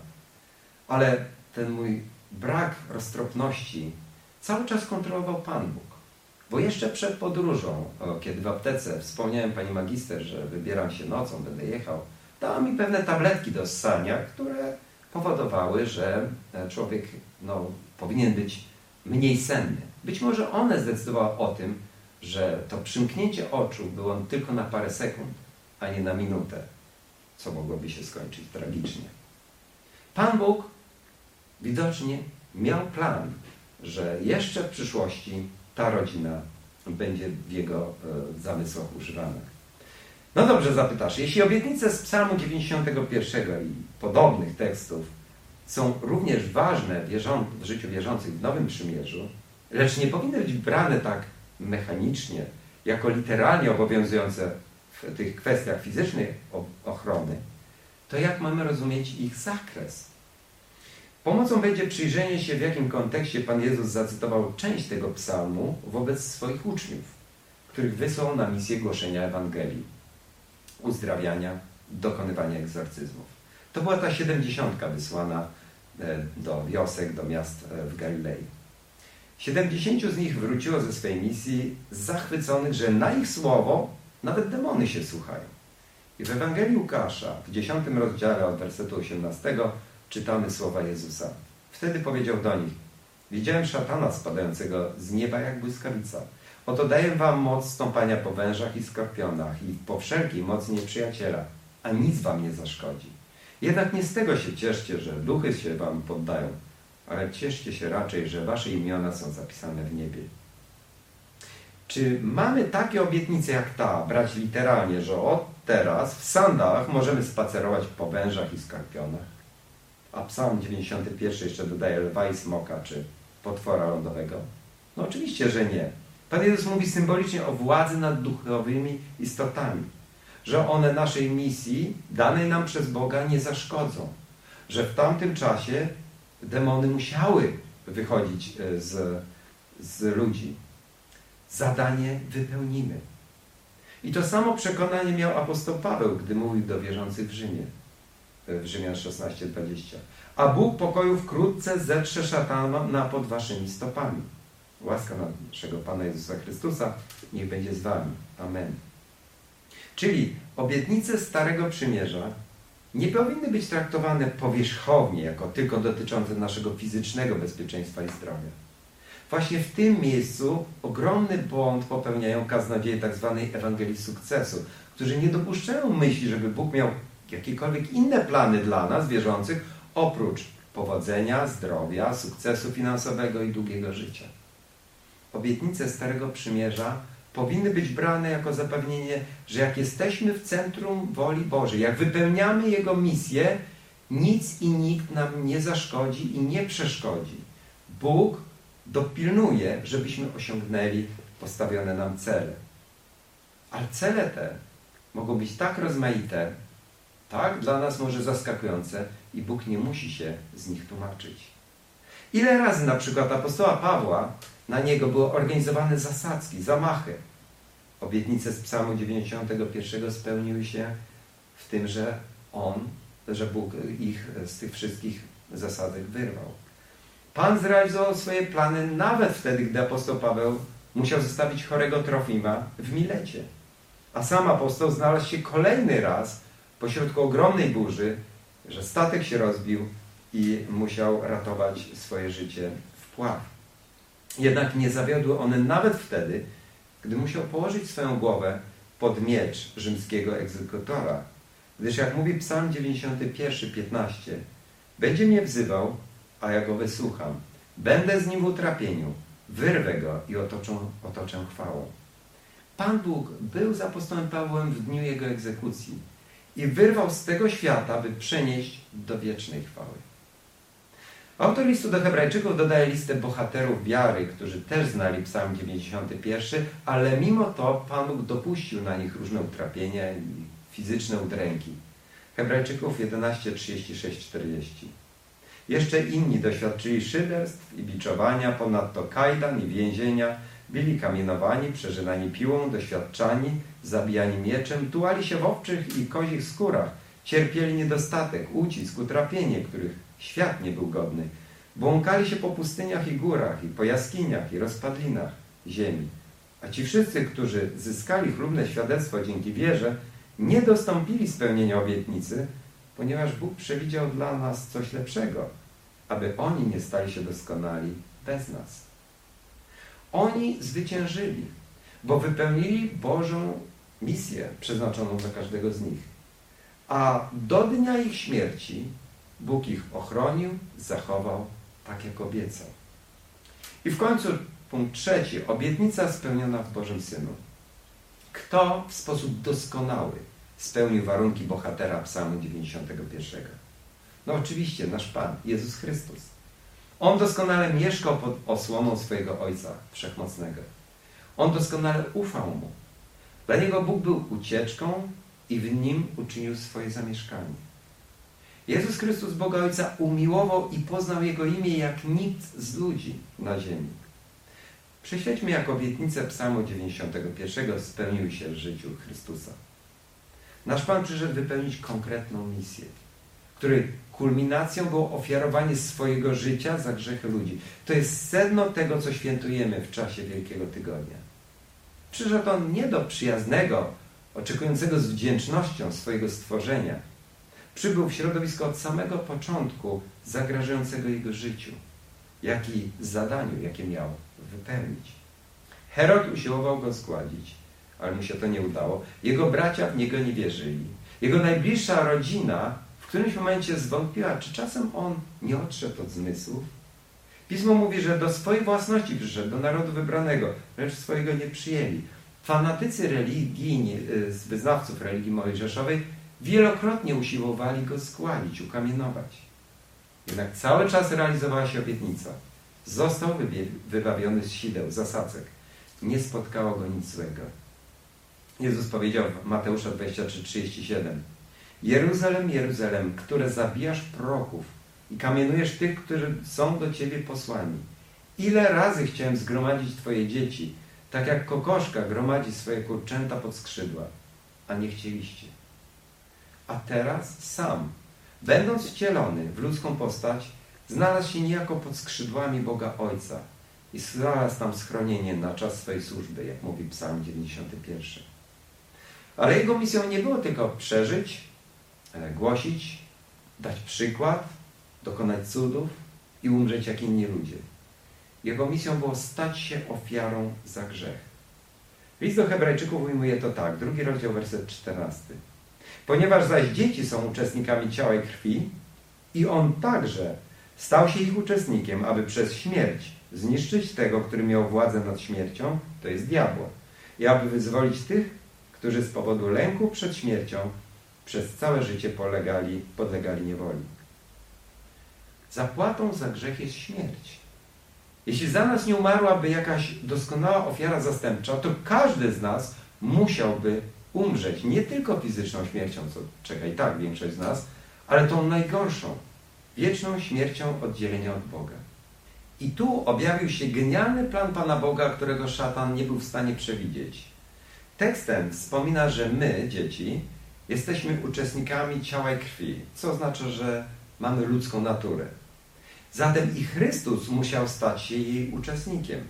Ale ten mój brak roztropności cały czas kontrolował Pan Bóg. Bo jeszcze przed podróżą, o, kiedy w aptece wspomniałem pani magister, że wybieram się nocą, będę jechał, dała mi pewne tabletki do ssania, które powodowały, że człowiek no, powinien być mniej senny. Być może one zdecydowały o tym, że to przymknięcie oczu było tylko na parę sekund, a nie na minutę, co mogłoby się skończyć tragicznie. Pan Bóg widocznie miał plan, że jeszcze w przyszłości ta rodzina będzie w Jego e, zamysłach używana. No dobrze, zapytasz, jeśli obietnice z Psalmu dziewięćdziesiątego pierwszego i podobnych tekstów są również ważne w życiu wierzących w Nowym Przymierzu, lecz nie powinny być brane tak mechanicznie, jako literalnie obowiązujące w tych kwestiach fizycznej ochrony, to jak mamy rozumieć ich zakres? Pomocą będzie przyjrzenie się, w jakim kontekście Pan Jezus zacytował część tego psalmu wobec swoich uczniów, których wysłał na misję głoszenia Ewangelii, uzdrawiania, dokonywania egzorcyzmów. To była ta siedemdziesiątka wysłana do wiosek, do miast w Galilei. Siedemdziesięciu z nich wróciło ze swej misji zachwyconych, że na ich słowo nawet demony się słuchają. I w Ewangelii Łukasza, w dziesiątym rozdziale od wersetu osiemnastego czytamy słowa Jezusa. Wtedy powiedział do nich: widziałem szatana spadającego z nieba jak błyskawica. Oto daję wam moc stąpania po wężach i skorpionach i po wszelkiej mocy nieprzyjaciela, a nic wam nie zaszkodzi. Jednak nie z tego się cieszcie, że duchy się wam poddają, ale cieszcie się raczej, że wasze imiona są zapisane w niebie. Czy mamy takie obietnice jak ta brać literalnie, że od teraz w sandałach możemy spacerować po wężach i skorpionach? A Psalm dziewięćdziesiąty pierwszy jeszcze dodaje lwa i smoka, czy potwora lądowego? No oczywiście, że nie. Pan Jezus mówi symbolicznie o władzy nad duchowymi istotami, że one naszej misji, danej nam przez Boga, nie zaszkodzą. Że w tamtym czasie demony musiały wychodzić z, z ludzi. Zadanie wypełnimy. I to samo przekonanie miał apostoł Paweł, gdy mówił do wierzących w Rzymie, w Rzymian szesnaście dwadzieścia. A Bóg pokoju wkrótce zetrze szatana pod waszymi stopami. Łaska naszego Pana Jezusa Chrystusa niech będzie z wami. Amen. Czyli obietnice Starego Przymierza nie powinny być traktowane powierzchownie, jako tylko dotyczące naszego fizycznego bezpieczeństwa i zdrowia. Właśnie w tym miejscu ogromny błąd popełniają kaznodzieje tzw. Ewangelii Sukcesu, którzy nie dopuszczają myśli, żeby Bóg miał jakiekolwiek inne plany dla nas, wierzących, oprócz powodzenia, zdrowia, sukcesu finansowego i długiego życia. Obietnice Starego Przymierza powinny być brane jako zapewnienie, że jak jesteśmy w centrum woli Bożej, jak wypełniamy Jego misję, nic i nikt nam nie zaszkodzi i nie przeszkodzi. Bóg dopilnuje, żebyśmy osiągnęli postawione nam cele. Ale cele te mogą być tak rozmaite, tak dla nas może zaskakujące i Bóg nie musi się z nich tłumaczyć. Ile razy na przykład apostoła Pawła na niego były organizowane zasadzki, zamachy. Obietnice z Psalmu dziewięćdziesiątego pierwszego spełniły się w tym, że On, że Bóg ich z tych wszystkich zasadzek wyrwał. Pan zrealizował swoje plany nawet wtedy, gdy apostoł Paweł musiał zostawić chorego Trofima w Milecie. A sam apostoł znalazł się kolejny raz pośrodku ogromnej burzy, że statek się rozbił i musiał ratować swoje życie w pław. Jednak nie zawiodły one nawet wtedy, gdy musiał położyć swoją głowę pod miecz rzymskiego egzekutora. Gdyż jak mówi Psalm dziewięćdziesiąty pierwszy, piętnaście, będzie mnie wzywał, a ja go wysłucham. Będę z nim w utrapieniu, wyrwę go i otoczę, otoczę chwałą. Pan Bóg był z apostołem Pawłem w dniu jego egzekucji i wyrwał z tego świata, by przenieść do wiecznej chwały. Autor listu do Hebrajczyków dodaje listę bohaterów wiary, którzy też znali Psalm dziewięćdziesiąty pierwszy, ale mimo to Pan Bóg dopuścił na nich różne utrapienia i fizyczne udręki. Hebrajczyków jedenaście, trzydzieści sześć, czterdzieści. Jeszcze inni doświadczyli szyderstw i biczowania, ponadto kajdan i więzienia, byli kamienowani, przeżynani piłą, doświadczani, zabijani mieczem, tułali się w owczych i kozich skórach, cierpieli niedostatek, ucisk, utrapienie, których świat nie był godny. Błąkali się po pustyniach i górach, i po jaskiniach, i rozpadlinach ziemi. A ci wszyscy, którzy zyskali chlubne świadectwo dzięki wierze, nie dostąpili spełnienia obietnicy, ponieważ Bóg przewidział dla nas coś lepszego, aby oni nie stali się doskonali bez nas. Oni zwyciężyli, bo wypełnili Bożą misję przeznaczoną dla każdego z nich. A do dnia ich śmierci Bóg ich ochronił, zachował, tak jak obiecał. I w końcu punkt trzeci. Obietnica spełniona w Bożym Synu. Kto w sposób doskonały spełnił warunki bohatera Psalmu dziewięćdziesiątego pierwszego? No oczywiście nasz Pan, Jezus Chrystus. On doskonale mieszkał pod osłoną swojego Ojca Wszechmocnego. On doskonale ufał Mu. Dla Niego Bóg był ucieczką i w Nim uczynił swoje zamieszkanie. Jezus Chrystus Boga Ojca umiłował i poznał Jego imię jak nikt z ludzi na ziemi. Prześledźmy, jak obietnice Psalmu dziewięćdziesiątego pierwszego spełniły się w życiu Chrystusa. Nasz Pan przyszedł wypełnić konkretną misję, której kulminacją było ofiarowanie swojego życia za grzechy ludzi. To jest sedno tego, co świętujemy w czasie Wielkiego Tygodnia. Przyszedł On nie do przyjaznego, oczekującego z wdzięcznością swojego stworzenia. Przybył w środowisko od samego początku zagrażającego Jego życiu, jak i zadaniu, jakie miał wypełnić. Herod usiłował Go zgładzić, ale mu się to nie udało. Jego bracia w Niego nie wierzyli. Jego najbliższa rodzina w którymś momencie zwątpiła, czy czasem On nie odszedł od zmysłów. Pismo mówi, że do swojej własności przyszedł, do narodu wybranego, lecz swojego nie przyjęli. Fanatycy religijni, z wyznawców religii mojżeszowej wielokrotnie usiłowali Go zgładzić, ukamienować. Jednak cały czas realizowała się obietnica. Został wybawiony z sideł, zasadzek. Nie spotkało Go nic złego. Jezus powiedział w Mateusza dwudziestym trzecim, trzydziestym siódmym: Jeruzalem, Jeruzalem, które zabijasz proroków i kamienujesz tych, którzy są do Ciebie posłani. Ile razy chciałem zgromadzić Twoje dzieci, tak jak kokoszka gromadzi swoje kurczęta pod skrzydła, a nie chcieliście. A teraz sam, będąc wcielony w ludzką postać, znalazł się niejako pod skrzydłami Boga Ojca i znalazł tam schronienie na czas swojej służby, jak mówi Psalm dziewięćdziesiąty pierwszy. Ale Jego misją nie było tylko przeżyć, głosić, dać przykład, dokonać cudów i umrzeć jak inni ludzie. Jego misją było stać się ofiarą za grzech. List do Hebrajczyków ujmuje to tak, drugi rozdział, werset czternasty. Ponieważ zaś dzieci są uczestnikami ciała i krwi, i On także stał się ich uczestnikiem, aby przez śmierć zniszczyć tego, który miał władzę nad śmiercią, to jest diabła, i aby wyzwolić tych, którzy z powodu lęku przed śmiercią przez całe życie polegali, podlegali niewoli. Zapłatą za grzech jest śmierć. Jeśli za nas nie umarłaby jakaś doskonała ofiara zastępcza, to każdy z nas musiałby umrzeć nie tylko fizyczną śmiercią, co czeka i tak większość z nas, ale tą najgorszą, wieczną śmiercią oddzielenia od Boga. I tu objawił się genialny plan Pana Boga, którego szatan nie był w stanie przewidzieć. Tekstem wspomina, że my, dzieci, jesteśmy uczestnikami ciała i krwi, co oznacza, że mamy ludzką naturę. Zatem i Chrystus musiał stać się jej uczestnikiem.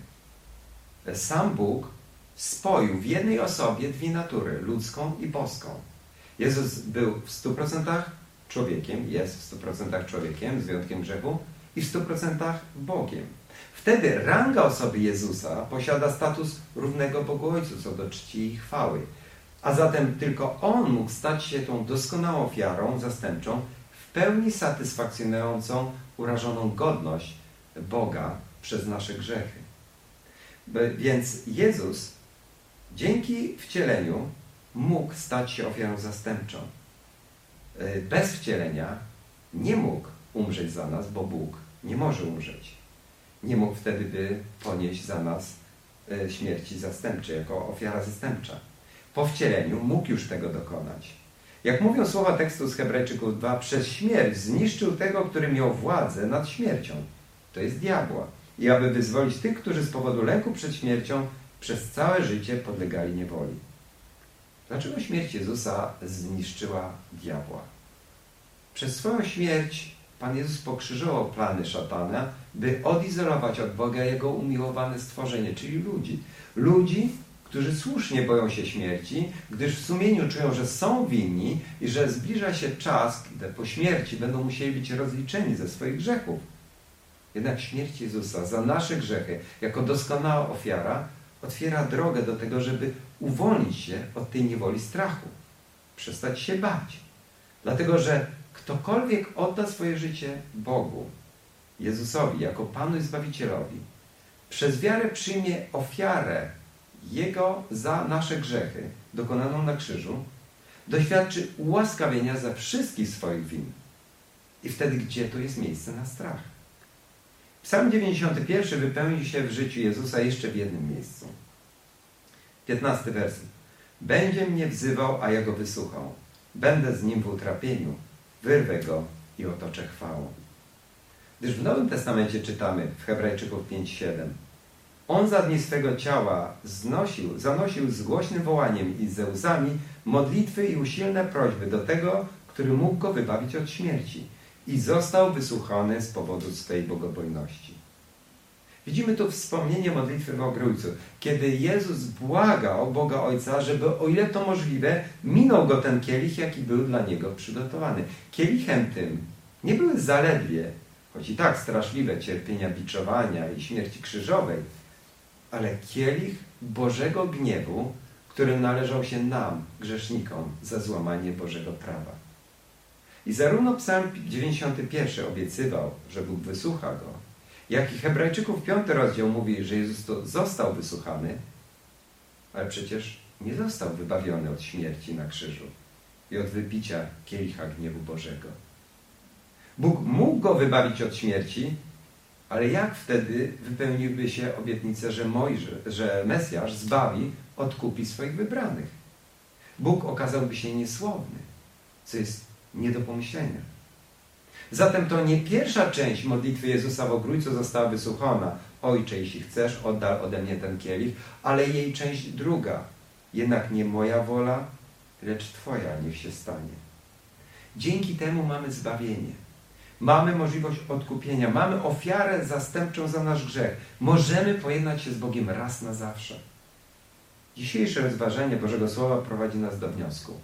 Sam Bóg spoił w jednej osobie dwie natury, ludzką i boską. Jezus był w stu procentach człowiekiem, jest w stu procentach człowiekiem, z wyjątkiem grzechu, i w stu procentach Bogiem. Wtedy ranga osoby Jezusa posiada status równego Bogu Ojcu co do czci i chwały. A zatem tylko On mógł stać się tą doskonałą ofiarą zastępczą, w pełni satysfakcjonującą urażoną godność Boga przez nasze grzechy. Więc Jezus dzięki wcieleniu mógł stać się ofiarą zastępczą. Bez wcielenia nie mógł umrzeć za nas, bo Bóg nie może umrzeć. Nie mógł wtedy by ponieść za nas śmierci zastępczej, jako ofiara zastępcza. Po wcieleniu mógł już tego dokonać. Jak mówią słowa tekstu z Hebrajczyków dwa, przez śmierć zniszczył tego, który miał władzę nad śmiercią. To jest diabła. I aby wyzwolić tych, którzy z powodu lęku przed śmiercią przez całe życie podlegali niewoli. Dlaczego śmierć Jezusa zniszczyła diabła? Przez swoją śmierć Pan Jezus pokrzyżował plany szatana, by odizolować od Boga Jego umiłowane stworzenie, czyli ludzi. Ludzi, którzy słusznie boją się śmierci, gdyż w sumieniu czują, że są winni i że zbliża się czas, kiedy po śmierci będą musieli być rozliczeni ze swoich grzechów. Jednak śmierć Jezusa za nasze grzechy, jako doskonała ofiara, otwiera drogę do tego, żeby uwolnić się od tej niewoli strachu. Przestać się bać. Dlatego, że ktokolwiek odda swoje życie Bogu, Jezusowi, jako Panu i Zbawicielowi, przez wiarę przyjmie ofiarę Jego za nasze grzechy, dokonaną na krzyżu, doświadczy ułaskawienia za wszystkich swoich win. I wtedy gdzie to jest miejsce na strach? Psalm dziewięćdziesiąty pierwszy wypełni się w życiu Jezusa jeszcze w jednym miejscu. piętnasty werset. Będzie mnie wzywał, a ja go wysłucham. Będę z nim w utrapieniu. Wyrwę go i otoczę chwałą. Gdyż w Nowym Testamencie czytamy w Hebrajczyków pięć siedem. On za dni swego ciała znosił, zanosił z głośnym wołaniem i ze łzami modlitwy i usilne prośby do tego, który mógł go wybawić od śmierci i został wysłuchany z powodu swej bogobojności. Widzimy tu wspomnienie modlitwy w Ogrójcu, kiedy Jezus błagał Boga Ojca, żeby o ile to możliwe, minął go ten kielich, jaki był dla niego przygotowany. Kielichem tym nie były zaledwie, choć i tak straszliwe cierpienia biczowania i śmierci krzyżowej, ale kielich Bożego gniewu, który należał się nam, grzesznikom, za złamanie Bożego prawa. I zarówno Psalm dziewięćdziesiąty pierwszy obiecywał, że Bóg wysłucha go, jak i Hebrajczyków piąty rozdział mówi, że Jezus to został wysłuchany, ale przecież nie został wybawiony od śmierci na krzyżu i od wypicia kielicha gniewu Bożego. Bóg mógł go wybawić od śmierci, ale jak wtedy wypełniłby się obietnicę, że Mojże, że Mesjasz zbawi, odkupi swoich wybranych? Bóg okazałby się niesłowny, co jest nie do pomyślenia. Zatem to nie pierwsza część modlitwy Jezusa w Ogrójcu została wysłuchana. Ojcze, jeśli chcesz, oddal ode mnie ten kielich, ale jej część druga. Jednak nie moja wola, lecz Twoja niech się stanie. Dzięki temu mamy zbawienie. Mamy możliwość odkupienia. Mamy ofiarę zastępczą za nasz grzech. Możemy pojednać się z Bogiem raz na zawsze. Dzisiejsze rozważanie Bożego Słowa prowadzi nas do wniosku.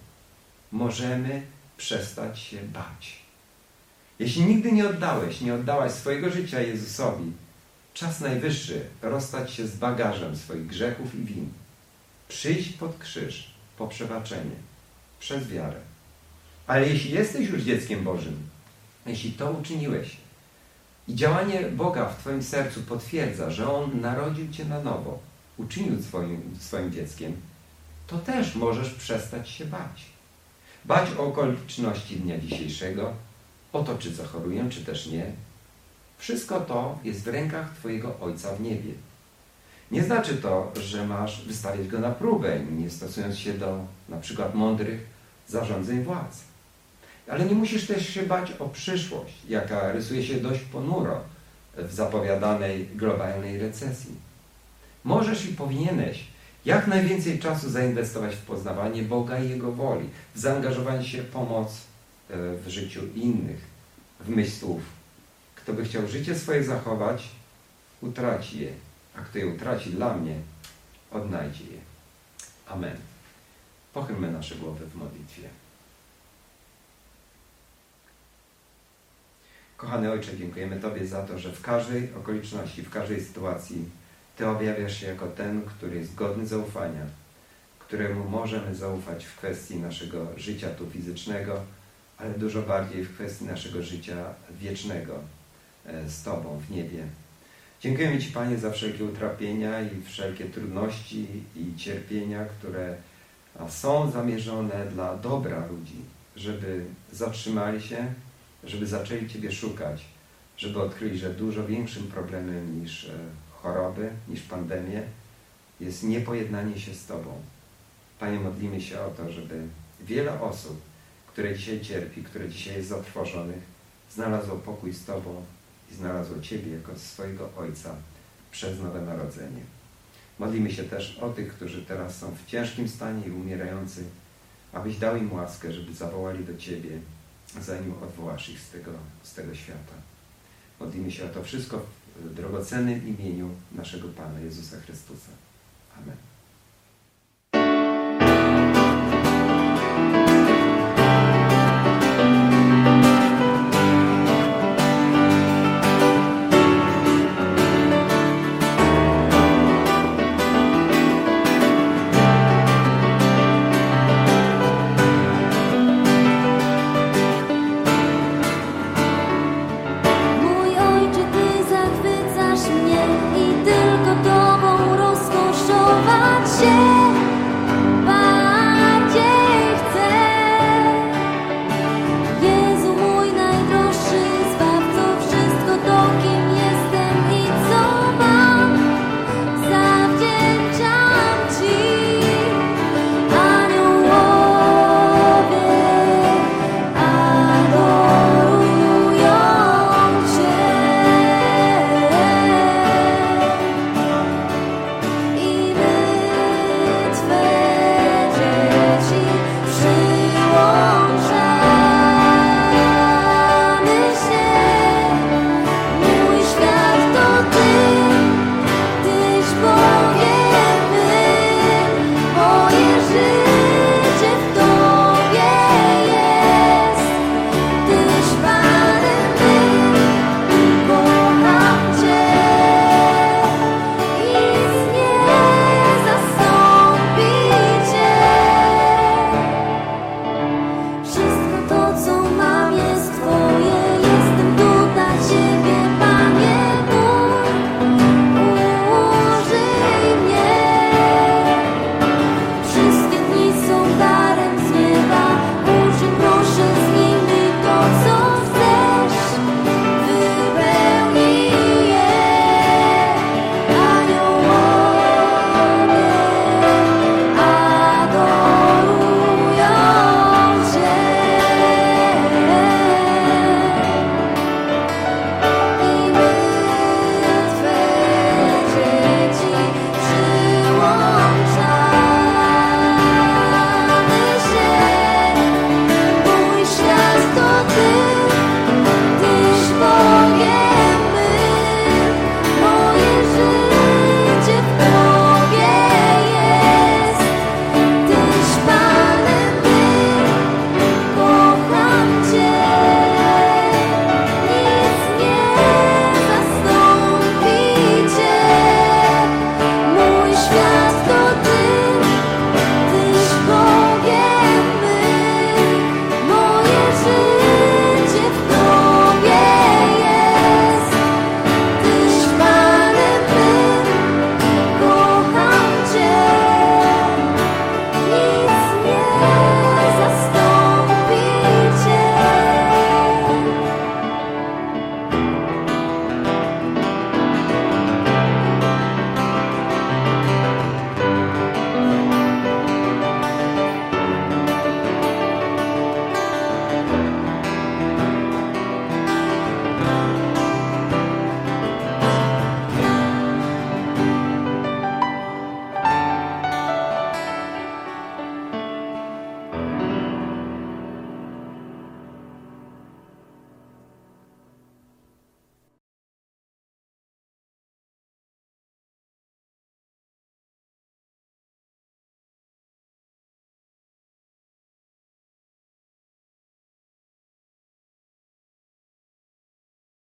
Możemy przestać się bać. Jeśli nigdy nie oddałeś, nie oddałaś swojego życia Jezusowi, czas najwyższy rozstać się z bagażem swoich grzechów i win. Przyjść pod krzyż po przebaczenie, przez wiarę. Ale jeśli jesteś już dzieckiem Bożym, jeśli to uczyniłeś i działanie Boga w Twoim sercu potwierdza, że On narodził Cię na nowo, uczynił swoim, swoim dzieckiem, to też możesz przestać się bać. Bać o okoliczności dnia dzisiejszego, o to, czy zachoruję, czy też nie. Wszystko to jest w rękach Twojego Ojca w niebie. Nie znaczy to, że masz wystawiać Go na próbę, nie stosując się do na przykład mądrych zarządzeń władz. Ale nie musisz też się bać o przyszłość, jaka rysuje się dość ponuro w zapowiadanej globalnej recesji. Możesz i powinieneś jak najwięcej czasu zainwestować w poznawanie Boga i Jego woli, w zaangażowanie się w pomoc w życiu innych, w myśl słów. Kto by chciał życie swoje zachować, utraci je, a kto je utraci dla mnie, odnajdzie je. Amen. Pochylmy nasze głowy w modlitwie. Kochany Ojcze, dziękujemy Tobie za to, że w każdej okoliczności, w każdej sytuacji Ty objawiasz się jako ten, który jest godny zaufania, któremu możemy zaufać w kwestii naszego życia tu fizycznego, ale dużo bardziej w kwestii naszego życia wiecznego z Tobą w niebie. Dziękujemy Ci, Panie, za wszelkie utrapienia i wszelkie trudności i cierpienia, które są zamierzone dla dobra ludzi, żeby zatrzymali się, żeby zaczęli Ciebie szukać, żeby odkryli, że dużo większym problemem niż choroby, niż pandemie jest niepojednanie się z Tobą. Panie, modlimy się o to, żeby wiele osób, które dzisiaj cierpi, które dzisiaj jest zatrwożonych, znalazło pokój z Tobą i znalazło Ciebie jako swojego Ojca przez Nowe Narodzenie. Modlimy się też o tych, którzy teraz są w ciężkim stanie i umierający, abyś dał im łaskę, żeby zawołali do Ciebie, zanim odwołasz ich z tego, z tego świata. Modlimy się o to wszystko w drogocennym imieniu naszego Pana Jezusa Chrystusa. Amen.